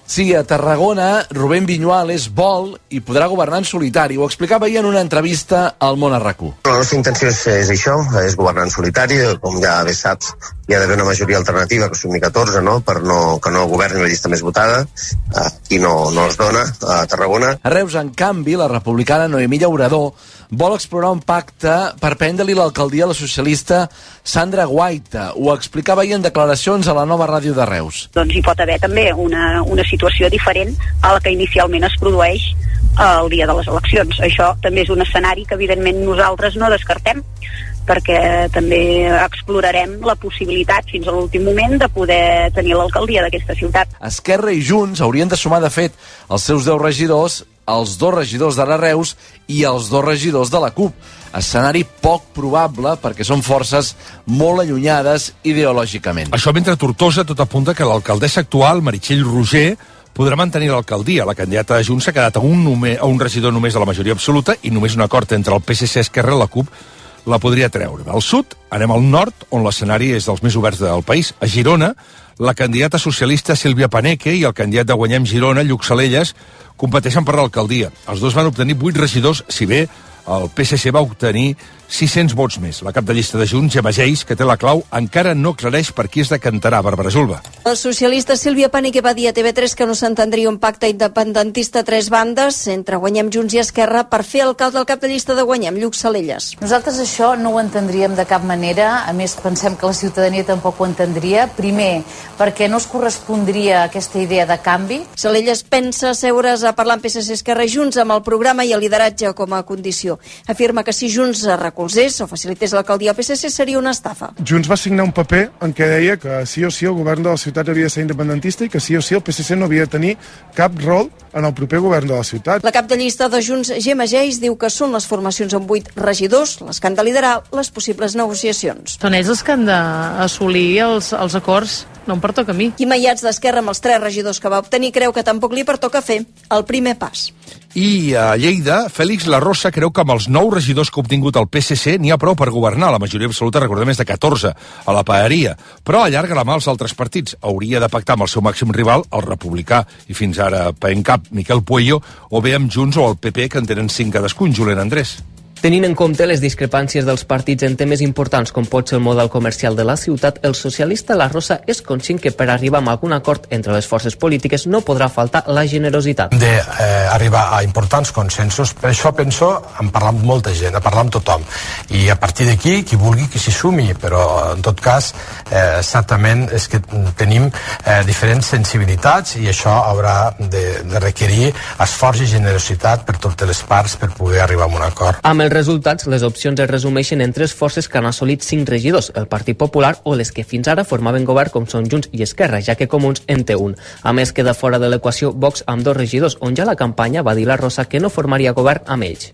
Sí, a Tarragona, Rubén Viñuales vol i podrà governar en solitari. Ho explicava ahir en una entrevista al Món a RAC1. La nostra intenció és, és això, és governar en solitari. Com ja bé saps, hi ha d'haver una majoria alternativa, que són catorze, no?, per no, que no governi la llista més votada. Aquí no, no es dona, a Tarragona. A Reus, en canvi, la republicana Noemí Llaurador vol explorar un pacte per prendre-li l'alcaldia a la socialista Sandra Guaita. Ho explicava ahir en declaracions a la Nova Ràdio de Reus. Doncs hi pot haver també una, una situació diferent a la que inicialment es produeix el dia de les eleccions. Això també és un escenari que evidentment nosaltres no descartem, perquè també explorarem la possibilitat fins a l'últim moment de poder tenir l'alcaldia d'aquesta ciutat. Esquerra i Junts haurien de sumar, de fet, els seus deu regidors, els dos regidors d'Ara Reus i els dos regidors de la CUP. Escenari poc probable perquè són forces molt allunyades ideològicament. Això mentre a Tortosa tot apunta que l'alcaldessa actual, Meritxell Roger, podrà mantenir l'alcaldia. La candidata de Junts s'ha quedat a un, nume, a un regidor només de la majoria absoluta i només un acord entre el P S C, Esquerra i la CUP la podria treure. Al sud anem al nord, on l'escenari és dels més oberts del país. A Girona, la candidata socialista Sílvia Paneque i el candidat de Guanyem Girona, Lluc Salelles, competeixen per l'alcaldia. Els dos van obtenir vuit regidors, si bé el P S C va obtenir sis-cents vots més. La cap de llista de Junts, Gemma Geis, que té la clau, encara no aclareix per qui es decantarà. Bàrbara Julba. La socialista Sílvia Paneque va dir a T V tres que no s'entendria un pacte independentista a tres bandes entre Guanyem Junts i Esquerra per fer alcalde al cap de llista de Guanyem, Lluc Salelles. Nosaltres això no ho entendríem de cap manera, a més pensem que la ciutadania tampoc ho entendria. Primer, perquè no es correspondria a aquesta idea de canvi. Salelles pensa asseure's a parlar amb P S C, Esquerra i Junts amb el programa i el lideratge com a condició. Afirma que si Junts recolzés o facilités l'alcaldia al P S C seria una estafa. Junts va signar un paper en què deia que sí o sí el govern de la ciutat havia de ser independentista i que sí o sí el P S C no havia de tenir cap rol en el proper govern de la ciutat. La cap de llista de Junts, Gemma Geis, diu que són les formacions amb vuit regidors les que han de liderar les possibles negociacions. Són ells els que han d'assolir els, els acords, no em pertoca a mi. Quim Ayats d'Esquerra, amb els tres regidors que va obtenir, creu que tampoc li pertoca fer el primer pas. I a Lleida, Fèlix La Rosa creu que amb els nou regidors que ha obtingut el P S C n'hi ha prou per governar. La majoria absoluta, recordem, és de catorze a la paeria. Però allarga la mà als altres partits. Hauria de pactar amb el seu màxim rival, el republicà, i fins ara pencap Miquel Puello, o bé amb Junts o el P P, que en tenen cinc cadascun. Julen Andrés. Tenint en compte les discrepàncies dels partits en temes importants com pot ser el model comercial de la ciutat, el socialista La Rosa és conscient que per arribar a algun acord entre les forces polítiques no podrà faltar la generositat. D'arribar eh, a importants consensos, per això penso en parlar amb molta gent, a parlar amb tothom. I a partir d'aquí, qui vulgui que s'hi sumi, però en tot cas, eh, certament és que tenim eh, diferents sensibilitats i això haurà de, de requerir esforç i generositat per totes les parts per poder arribar a un acord. Amb els resultats, les opcions es resumeixen en tres forces que han assolit cinc regidors, el Partit Popular o les que fins ara formaven govern com són Junts i Esquerra, ja que Comuns en té un. A més, queda fora de l'equació Vox amb dos regidors, on ja la campanya va dir La Rosa que no formaria govern amb ells.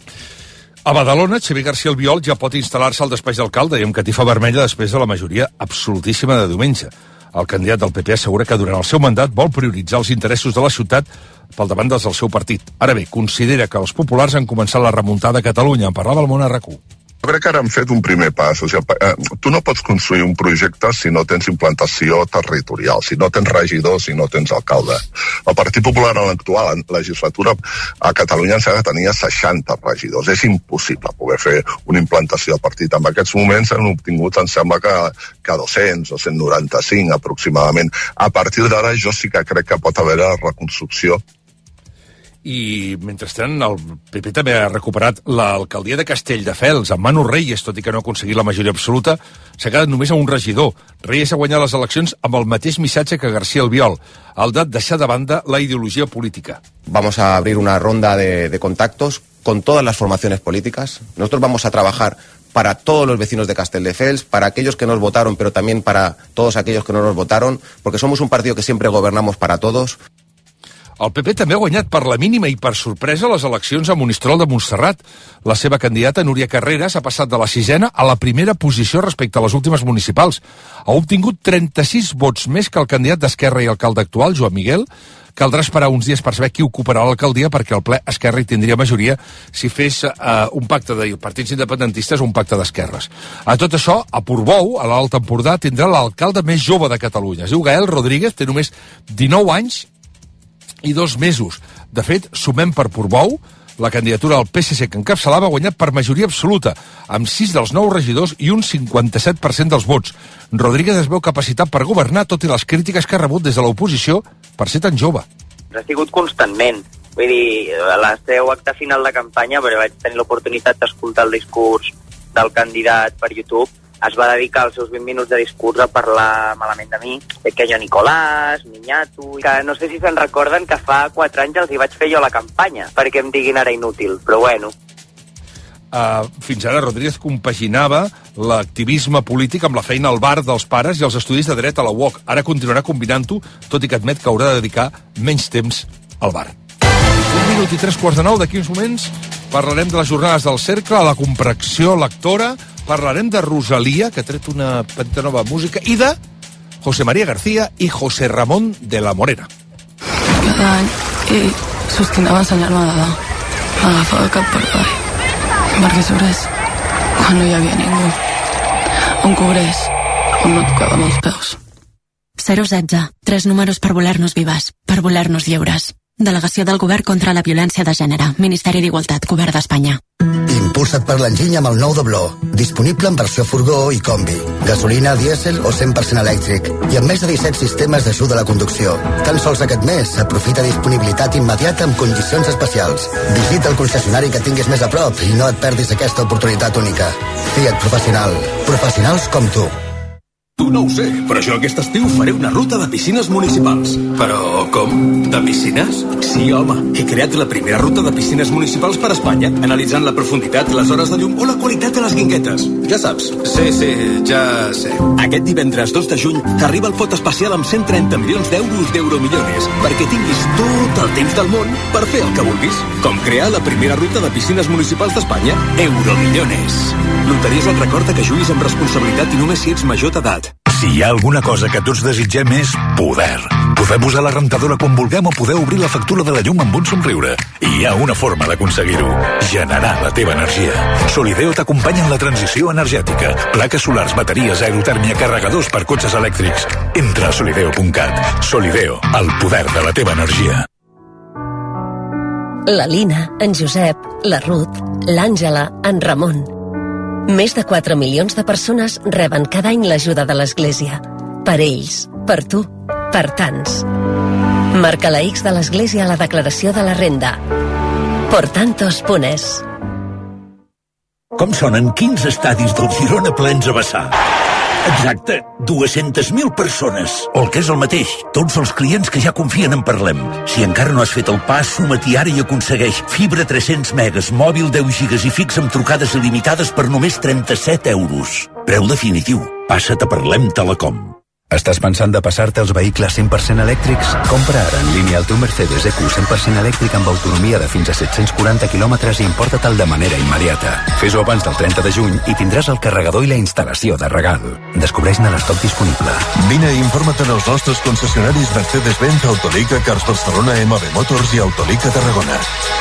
A Badalona, Xavier García Albiol ja pot instal·lar-se al despatx d'alcalde i amb catifa vermella després de la majoria absolutíssima de diumenge. El candidat del P P assegura que durant el seu mandat vol prioritzar els interessos de la ciutat pel davant dels del seu partit. Ara bé, considera que els populars han començat la remuntada a Catalunya. En parlava el Món a RAC1. Jo crec que ara han fet un primer pas. O sigui, eh, tu no pots construir un projecte si no tens implantació territorial, si no tens regidors, si no tens alcalde. El Partit Popular en l'actual legislatura a Catalunya en sembla que tenia seixanta regidors. És impossible poder fer una implantació de partit. En aquests moments han obtingut, em sembla que, que dos-cents o cent noranta-cinc aproximadament. A partir d'ara jo sí que crec que pot haver la reconstrucció. I mentrestant el P P també ha recuperat l'alcaldia de Castelldefels amb Manu Reyes, tot i que no ha aconseguit la majoria absoluta, s'ha quedat només a un regidor. Reyes ha guanyat les eleccions amb el mateix missatge que García Albiol, el de deixar de banda la ideologia política. Vamos a abrir una ronda de, de contactos con todas las formaciones políticas. Nosotros vamos a trabajar para todos los vecinos de Castelldefels, para aquellos que nos votaron, pero también para todos aquellos que no nos votaron, porque somos un partido que siempre gobernamos para todos. El P P també ha guanyat per la mínima i per sorpresa les eleccions a Monistrol de Montserrat. La seva candidata, Núria Carreras, ha passat de la sisena a la primera posició respecte a les últimes municipals. Ha obtingut trenta-sis vots més que el candidat d'Esquerra i alcalde actual, Joan Miguel. Caldrà esperar uns dies per saber qui ocuparà l'alcaldia perquè el ple Esquerra hi tindria majoria si fes eh, un pacte de partits independentistes o un pacte d'esquerres. A tot això, a Portbou, a l'Alt Empordà, tindrà l'alcalde més jove de Catalunya. Es diu Gael Rodríguez, té només dinou anys i dos mesos. De fet, Sumem per Portbou, la candidatura del P S C que encapçalava, ha guanyat per majoria absoluta, amb sis dels nou regidors i un cinquanta-set per cent dels vots. Rodríguez es veu capacitat per governar, tot i les crítiques que ha rebut des de l'oposició per ser tan jove. Ha sigut constantment. Vull dir, a la seu acte final de campanya, perquè vaig tenir l'oportunitat d'escoltar el discurs del candidat per YouTube, es va dedicar els seus vint minuts de discurs a parlar malament de mi, de que jo Nicolàs, Miñato, que no sé si se'n recorden que fa quatre anys els hi vaig fer jo la campanya perquè em diguin ara inútil, però bueno. Uh, fins ara Rodríguez compaginava l'activisme polític amb la feina al bar dels pares i els estudis de dret a la U O C. Ara continuarà combinant-ho, tot i que admet que haurà de dedicar menys temps al bar. Un minut i tres quarts de nou, d'aquí uns moments parlarem de les jornades del Cercle, a la comprensió lectora, parlarem de Rosalia, que ha tret una petita nova música, i de José María García i José Ramón de la Morena. Cada any ell s'ostinava a ensenyar-me a nedar. M'agafava cap per avall, perquè sobrés quan no hi havia ningú. On cobrés, on no tocava amb els peus. zero setze. Tres números per voler-nos vives, per voler-nos lliures. Delegació del Govern contra la Violència de Gènere. Ministeri d'Igualtat, Govern d'Espanya. Impulsa't per l'enginy amb el nou Dobló. Disponible en versió furgó i combi. Gasolina, dièsel o cent per cent elèctric. I amb més de disset sistemes d'ajuda a la conducció. Tan sols aquest mes aprofita disponibilitat immediata amb condicions especials. Visita el concessionari que tinguis més a prop i no et perdis aquesta oportunitat única. Fiat Professional. Professionals com tu. Tu no ho sé, però jo aquest estiu faré una ruta de piscines municipals. Però com? De piscines? Sí, home, he creat la primera ruta de piscines municipals per Espanya, analitzant la profunditat, les hores de llum o la qualitat de les guinguetes. Ja saps. Sí, sí, ja sé. Aquest divendres dos de juny t'arriba el pot especial amb cent trenta milions d'euros d'Euromillones, perquè tinguis tot el temps del món per fer el que vulguis. Com crear la primera ruta de piscines municipals d'Espanya. Euromillones. Loteries et recorda que juguis amb responsabilitat i només si ets major d'edat. Si hi ha alguna cosa que tots desitgem és poder. Poder posar la rentadora quan vulguem o poder obrir la factura de la llum amb un somriure. I hi ha una forma d'aconseguir-ho. Generar la teva energia. Solideo t'acompanya en la transició energètica. Plaques solars, bateries, aerotèrmia, carregadors per cotxes elèctrics. Entra a solideo punt cat. Solideo, el poder de la teva energia. La Lina, en Josep, la Ruth, l'Àngela, en Ramon. Més de quatre milions de persones reben cada any l'ajuda de l'Església. Per ells, per tu, per tants. Marca la X de l'Església a la declaració de la renda. Por tantos punt es. Com sonen quinze estadis del Girona plens a vessar? Exacte, dues-centes mil persones. O el que és el mateix, tots els clients que ja confien en Parlem. Si encara no has fet el pas, suma-t'hi ara i aconsegueix fibra tres-cents megas, mòbil deu gigas i fix amb trucades il·limitades per només trenta-set euros. Preu definitiu. Passa't a Parlem Telecom. Estàs pensant de passar-te els vehicles cent per cent elèctrics? Compra ara en línia el teu Mercedes E Q cent per cent elèctric amb autonomia de fins a set-cents quaranta quilòmetres i importa-te'l de manera immediata. Fes-ho abans del trenta de juny i tindràs el carregador i la instal·lació de regal. Descobreix-ne l'estoc disponible. Vine i informa't en els nostres concessionaris Mercedes-Benz, Autolica, Cars Barcelona, M B Motors i Autolica Tarragona.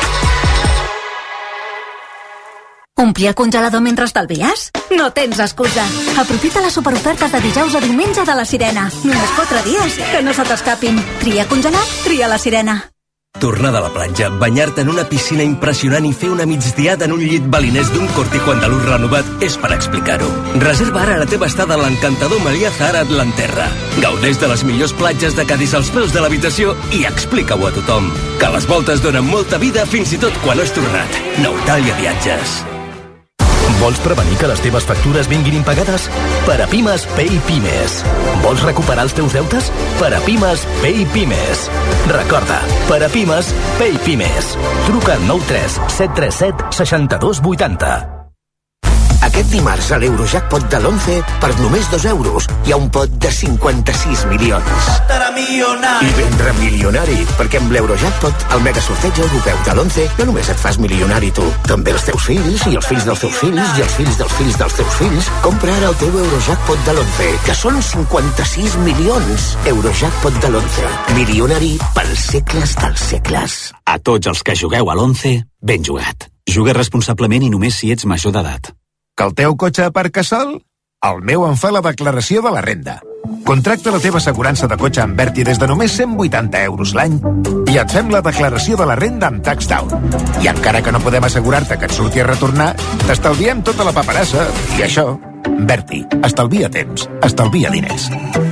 Omplir el congelador mentre estalvies? No tens excusa. Aprofita les superofertes de dijous a diumenge de la Sirena. Només quatre dies, que no se t'escapin. Tria congelat, tria la Sirena. Tornar de la platja, banyar-te en una piscina impressionant i fer una migdiada en un llit balinès d'un Cortijo andalús renovat és per explicar-ho. Reserva ara la teva estada a l'encantador Maria Zahara Atlanterra. Gaudeix de les millors platges de Cádiz als peus de l'habitació i explica-ho a tothom. Que les voltes donen molta vida fins i tot quan has tornat. Nautalia Viatges. Vols prevenir que les teves factures vinguin impagades? Per a Pimes, Pay Pimes. Vols recuperar els teus deutes? Per a Pimes, Pay Pimes. Recorda, per a Pimes, Pay Pimes. Truca al nou tres set tres set sis dos vuit zero. Aquest dimarts a l'Eurojackpot de l'onze, per només dos euros, hi ha un pot de cinquanta-sis milions. I vendre milionari, perquè amb l'Eurojackpot, el mega sorteig europeu de l'onze, no només et fas milionari tu, també els teus fills, i els fills dels teus fills, i els fills dels fills dels teus fills. Compra ara el teu Eurojackpot de l'onze, que són cinquanta-sis milions. Eurojackpot de l'onze, milionari pels segles dels segles. A tots els que jugueu a l'onze, ben jugat. Juga responsablement i només si ets major d'edat. Que el teu cotxe aparca sol? El meu em fa la declaració de la renda. Contracta la teva assegurança de cotxe amb Berti des de només cent vuitanta euros l'any i et fem la declaració de la renda amb TaxDown. I encara que no podem assegurar-te que et surti a retornar, t'estalviem tota la paperassa i això. Berti, estalvia temps, estalvia diners.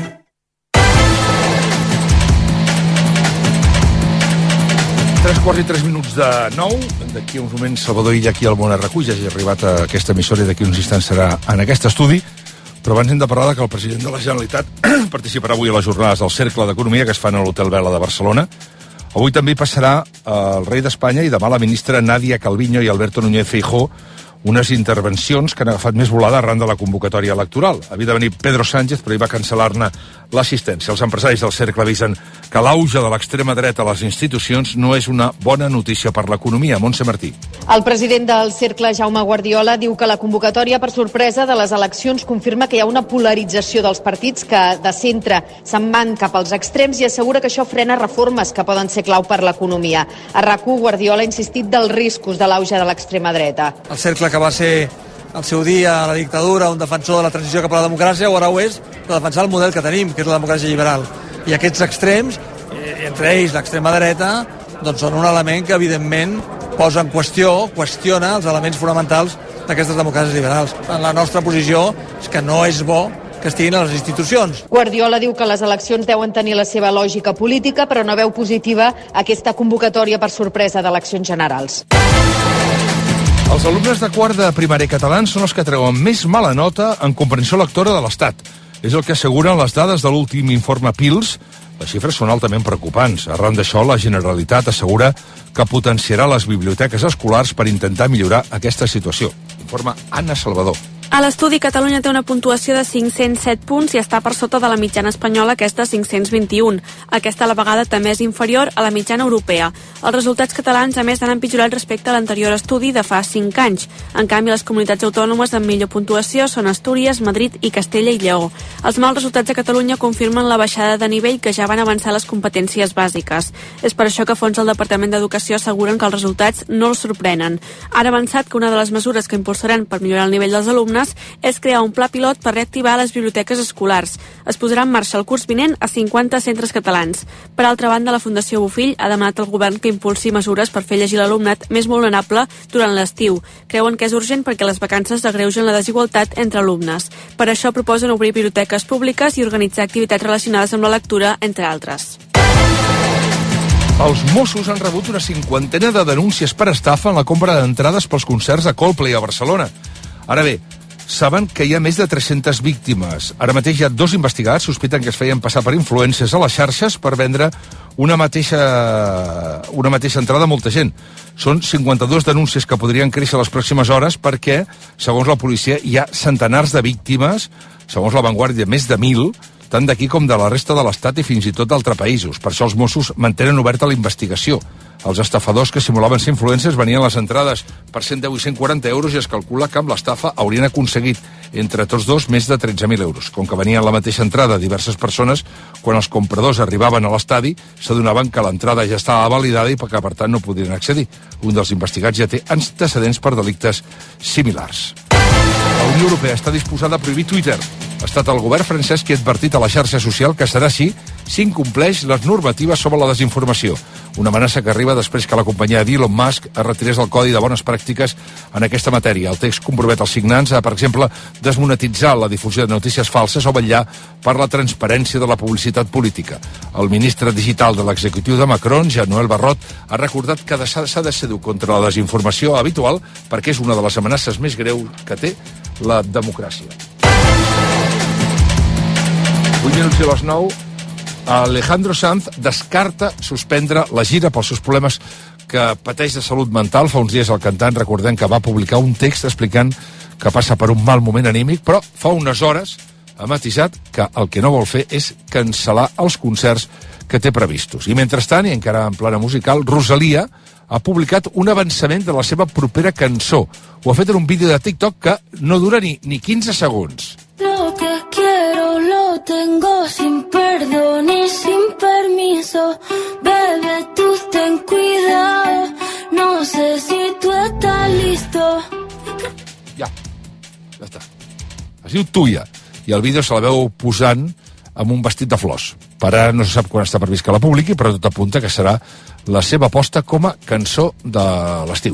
Tres quarts i tres minuts de nou. D'aquí uns moments Salvador Illa aquí al Món Arracull, ja hagi arribat a aquesta emissora i d'aquí uns instants serà en aquest estudi. Però abans hem de parlar que el president de la Generalitat participarà avui a les jornades del Cercle d'Economia que es fan a l'Hotel Vela de Barcelona. Avui també hi passarà el rei d'Espanya i demà la ministra Nadia Calviño i Alberto Núñez Feijóo, unes intervencions que han agafat més volada arran de la convocatòria electoral. Havia de venir Pedro Sánchez, però hi va cancel·lar-ne l'assistència. Els empresaris del Cercle avisen que l'auge de l'extrema dreta a les institucions no és una bona notícia per l'economia. Montse Martí. El president del Cercle, Jaume Guardiola, diu que la convocatòria per sorpresa de les eleccions confirma que hi ha una polarització dels partits que de centre se'n van cap als extrems i assegura que això frena reformes que poden ser clau per l'economia. A RAC u, Guardiola ha insistit dels riscos de l'auge de l'extrema dreta. El Cercle, que va ser al seu dia a la dictadura un defensor de la transició cap a la democràcia, o ara ho és de defensar el model que tenim, que és la democràcia liberal. I aquests extrems, entre ells l'extrema dreta, doncs són un element que evidentment posa en qüestió, qüestiona els elements fonamentals d'aquestes democràcies liberals. La nostra posició és que no és bo que estiguin a les institucions. Guardiola diu que les eleccions deuen tenir la seva lògica política, però no veu positiva aquesta convocatòria per sorpresa d'eleccions generals. Els alumnes de quart de primària catalans són els que treuen més mala nota en comprensió lectora de l'Estat. És el que asseguren les dades de l'últim informe P I L S. Les xifres són altament preocupants. Arran d'això, la Generalitat assegura que potenciarà les biblioteques escolars per intentar millorar aquesta situació. Informa Anna Salvador. A l'estudi, Catalunya té una puntuació de cinc-cents set punts i està per sota de la mitjana espanyola, que és de cinc-cents vint-i-un. Aquesta a la vegada també és inferior a la mitjana europea. Els resultats catalans, a més, han empitjorat respecte a l'anterior estudi de fa cinc anys. En canvi, les comunitats autònomes amb millor puntuació són Astúries, Madrid i Castella i Lleó. Els mals resultats a Catalunya confirmen la baixada de nivell que ja van avançar les competències bàsiques. És per això que fons del Departament d'Educació asseguren que els resultats no els sorprenen. Han avançat que una de les mesures que impulsaran per millorar el nivell dels alumnes és crear un pla pilot per reactivar les biblioteques escolars. Es posarà en marxa el curs vinent a cinquanta centres catalans. Per altra banda, la Fundació Bofill ha demanat al govern que impulsi mesures per fer llegir l'alumnat més vulnerable durant l'estiu. Creuen que és urgent perquè les vacances agreugen la desigualtat entre alumnes. Per això proposen obrir biblioteques públiques i organitzar activitats relacionades amb la lectura, entre altres. Els Mossos han rebut una cinquantena de denúncies per estafa en la compra d'entrades pels concerts de Coldplay a Barcelona. Ara bé, saben que hi ha més de tres-centes víctimes. Ara mateix hi ha dos investigats, sospiten que es feien passar per influències a les xarxes per vendre una mateixa, una mateixa entrada a molta gent. Són cinquanta-dues denúncies que podrien créixer les pròximes hores perquè, segons la policia, hi ha centenars de víctimes, segons La Vanguardia, més de mil, tant d'aquí com de la resta de l'Estat i fins i tot d'altres països. Per això els Mossos mantenen oberta la investigació. Els estafadors que simulaven ser influencers venien les entrades per cent deu i cent quaranta euros i es calcula que amb l'estafa haurien aconseguit entre tots dos més de tretze mil euros. Com que venien la mateixa entrada diverses persones, quan els compradors arribaven a l'estadi s'adonaven que l'entrada ja estava validada i que per tant no podien accedir. Un dels investigats ja té antecedents per delictes similars. La Unió Europea està disposada a prohibir Twitter. Ha estat el govern francès qui ha advertit a la xarxa social que serà així si incompleix les normatives sobre la desinformació. Una amenaça que arriba després que la companyia d'Elon Musk es retirés el codi de bones pràctiques en aquesta matèria. El text compromet els signants a, per exemple, desmonetitzar la difusió de notícies falses o vetllar per la transparència de la publicitat política. El ministre digital de l'executiu de Macron, Jean-Noël Barrot, ha recordat que s'ha de ser dur contra la desinformació habitual perquè és una de les amenaces més greus que té la democràcia. vuit minuts i les nou. Alejandro Sanz descarta suspendre la gira pels seus problemes que pateix de salut mental. Fa uns dies el cantant, recordem que va publicar un text explicant que passa per un mal moment anímic, però fa unes hores ha matisat que el que no vol fer és cancel·lar els concerts que té previstos. I mentrestant, i encara en plana musical, Rosalia ha publicat un avançament de la seva propera cançó. Ho ha fet en un vídeo de TikTok que no dura ni, ni quinze segons. Lo que quiero lo tengo sin perdón y sin permiso. Bebé, tú ten cuidado. No sé si tú estás listo. Ja, ja està. Es diu Tuya. I el vídeo se la veu posant amb un vestit de flors. Per ara no se sap quan està previst que la publiqui, però tot apunta que serà la seva aposta com a cançó de l'estiu.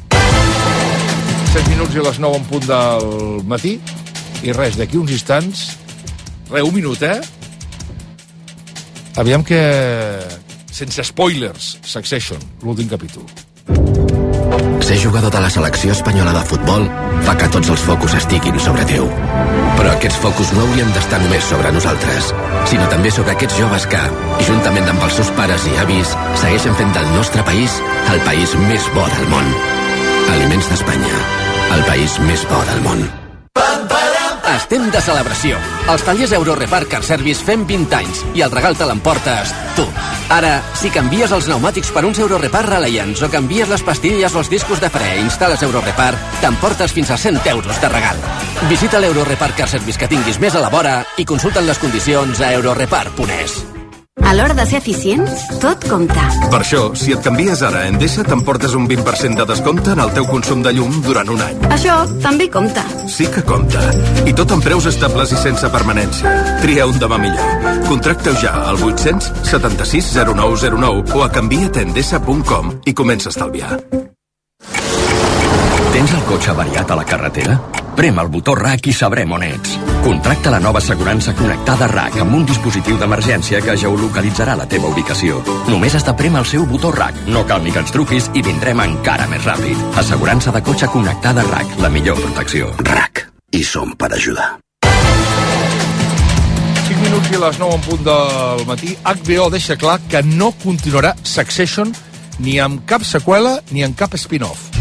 set minuts i les nou en punt del matí, i res, d'aquí uns instants, res, un minut, eh? Aviam que... sense spoilers, Succession, l'últim capítol. Ser jugador de la selecció espanyola de futbol fa que tots els focus estiguin sobre teu. Però aquests focus no haurien d'estar només sobre nosaltres, sinó també sobre aquests joves que, juntament amb els seus pares i avis, segueixen fent del nostre país el país més bo del món. Aliments d'Espanya, el país més bo del món. Estem de celebració. Els tallers Eurorepar Car Service fem vint anys i el regal te l'emportes tu. Ara, si canvies els pneumàtics per uns Eurorepar Reliance o canvies les pastilles o els discos de fre i instal·les Eurorepar, t'emportes fins a cent euros de regal. Visita l'Eurorepar Car Service que tinguis més a la vora i consulta les condicions a eurorepar punt es. A l'hora de ser eficients, tot compta. Per això, si et canvies ara a Endesa, t'emportes un vint per cent de descompte en el teu consum de llum durant un any. Això també compta. Sí que compta. I tot amb preus estables i sense permanència. Tria un demà millor. Contracta-ho ja al vuit-cents setanta-sis zero nou zero nou o a canvia't endesa punt com i comença a estalviar. Tens el cotxe avariat a la carretera? Prem el botó R A C i sabrem on ets. Contracta la nova assegurança connectada R A C amb un dispositiu d'emergència que geolocalitzarà la teva ubicació. Només has de prémer el seu botó R A C. No cal ni que ens truquis i vindrem encara més ràpid. Assegurança de cotxe connectada R A C, la millor protecció. R A C. I som per ajudar. cinc minuts i les nou en punt del matí. H B O deixa clar que no continuarà Succession ni amb cap seqüela ni amb cap spin-off.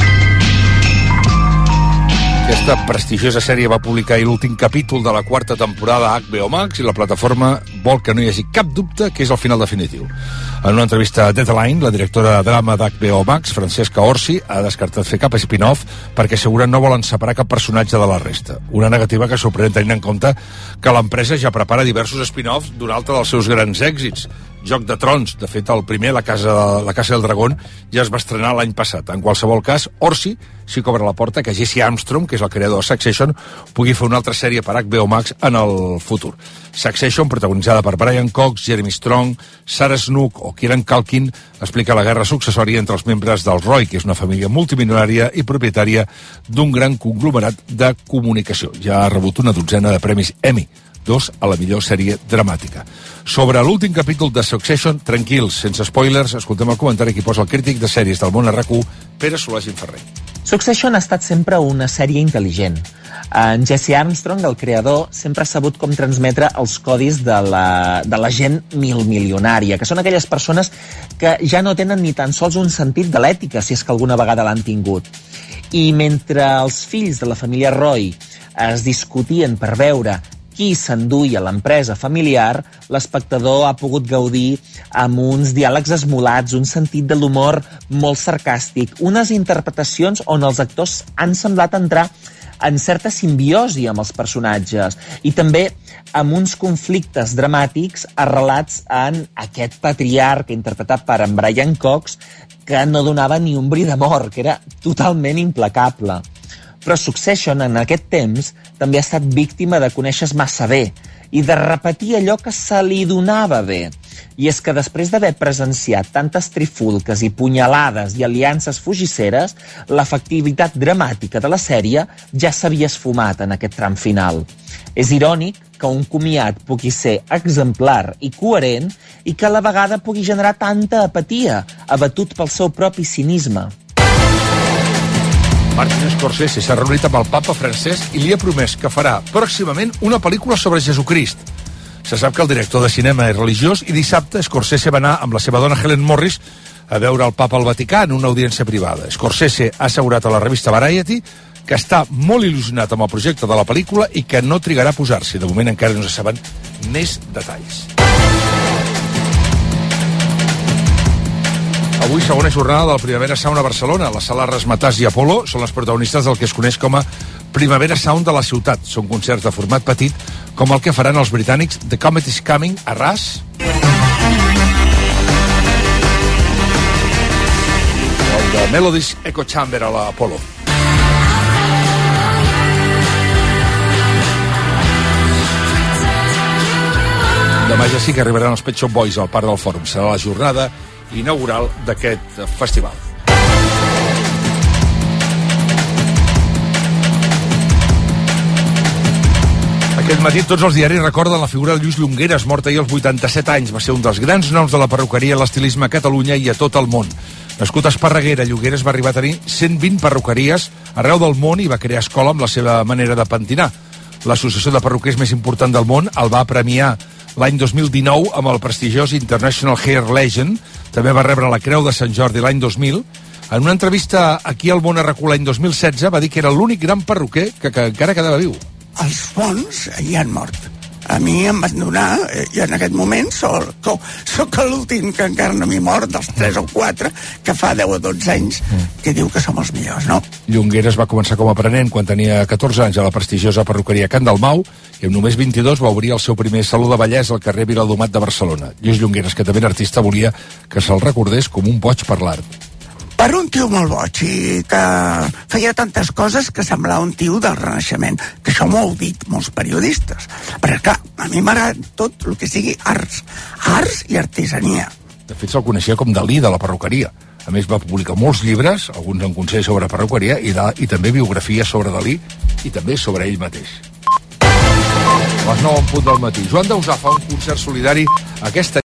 Aquesta prestigiosa sèrie va publicar l'últim capítol de la quarta temporada a H B O Max i la plataforma vol que no hi hagi cap dubte que és el final definitiu. En una entrevista a Deadline, la directora de drama d'H B O Max, Francesca Orsi, ha descartat fer cap spin-off perquè asseguren no volen separar cap personatge de la resta. Una negativa que sorprèn tenint en compte que l'empresa ja prepara diversos spin-offs d'un altre dels seus grans èxits, Joc de Trons. De fet, el primer, La Casa, la Casa del Dragón, ja es va estrenar l'any passat. En qualsevol cas, Orsi sí que obre la porta que Jesse Armstrong, que és el creador de Succession, pugui fer una altra sèrie per H B O Max en el futur. Succession, protagonitzada per Brian Cox, Jeremy Strong, Sarah Snook o Kieran Culkin, explica la guerra successòria entre els membres del Roy, que és una família multimilionària i propietària d'un gran conglomerat de comunicació. Ja ha rebut una dotzena de premis Emmy, dos a la millor sèrie dramàtica. Sobre l'últim capítol de Succession, tranquils, sense spoilers, escoltem el comentari que posa el crític de sèries del món a RAC u, Pere Solà-Gimferrer. Succession ha estat sempre una sèrie intel·ligent. En Jesse Armstrong, el creador, sempre ha sabut com transmetre els codis de la, de la gent milmilionària, que són aquelles persones que ja no tenen ni tan sols un sentit de l'ètica, si és que alguna vegada l'han tingut. I mentre els fills de la família Roy es discutien per veure qui s'enduia l'empresa familiar, l'espectador ha pogut gaudir amb uns diàlegs esmolats, un sentit de l'humor molt sarcàstic, unes interpretacions on els actors han semblat entrar en certa simbiosi amb els personatges i també amb uns conflictes dramàtics arrelats en aquest patriarca interpretat per en Brian Cox que no donava ni un bri d'amor, que era totalment implacable. Però Succession, en aquest temps, també ha estat víctima de conèixer massa bé i de repetir allò que se li donava bé. I és que després d'haver presenciat tantes trifulques i punyalades i aliances fugisseres, l'efectivitat dramàtica de la sèrie ja s'havia esfumat en aquest tram final. És irònic que un comiat pugui ser exemplar i coherent i que a la vegada pugui generar tanta apatia, abatut pel seu propi cinisme. Martin Scorsese s'ha reunit amb el papa Francesc i li ha promès que farà pròximament una pel·lícula sobre Jesucrist. Se sap que el director de cinema és religiós i dissabte Scorsese va anar amb la seva dona Helen Morris a veure el papa al Vaticà en una audiència privada. Scorsese ha assegurat a la revista Variety que està molt il·lusionat amb el projecte de la pel·lícula i que no trigarà a posar-s'hi. De moment encara no se saben més detalls. Avui, segona jornada del Primavera Sound a Barcelona. Les sales Razzmatazz i Apollo són les protagonistes del que es coneix com a Primavera Sound de la ciutat. Són concerts de format petit, com el que faran els britànics The Comet is Coming a Ras, el de Melodies Echo Chamber a l'Apollo. Demà ja sí que arribaran els Pet Shop Boys al Parc del Fòrum. Serà la jornada inaugural d'aquest festival. Aquest matí tots els diaris recorden la figura de Lluís Llongueras, mort ahir als vuitanta-set anys. Va ser un dels grans noms de la perruqueria i l'estilisme a Catalunya i a tot el món. Nascut a Esparreguera, Llongueras va arribar a tenir cent vint perruqueries arreu del món i va crear escola amb la seva manera de pentinar. L'associació de perruquers més important del món el va premiar l'any dos mil dinou amb el prestigiós International Hair Legend. També va rebre la Creu de Sant Jordi l'any dos mil. En una entrevista aquí al Món a RAC-u l'any dos mil setze va dir que era l'únic gran perruquer que, que encara quedava viu. Els bons hi han mort. A mi em van donar, eh, i en aquest moment soc, soc l'últim que encara no m'hi mort, dels tres o quatre, que fa deu o dotze anys que diu que som els millors, no? Llongueras va començar com a aprenent quan tenia catorze anys a la prestigiosa perruqueria Can Dalmau i amb només vint-i-dos va obrir el seu primer saló de bellesa al carrer Viladomat de Barcelona. Lluís Llongueras, que també era artista, volia que se'l recordés com un boig per l'art. Per un tio molt boig i que feia tantes coses que semblava un tio del Renaixement, que això m'ho heu dit molts periodistes. Però clar, a mi m'agrada tot el que sigui arts, arts i artesania. De fet, se'l coneixia com Dalí de la perruqueria. A més, va publicar molts llibres, alguns en consell sobre perruqueria, i, de, i també biografies sobre Dalí i també sobre ell mateix. A les nou en punt del matí. Joan Dausà fa un concert solidari aquesta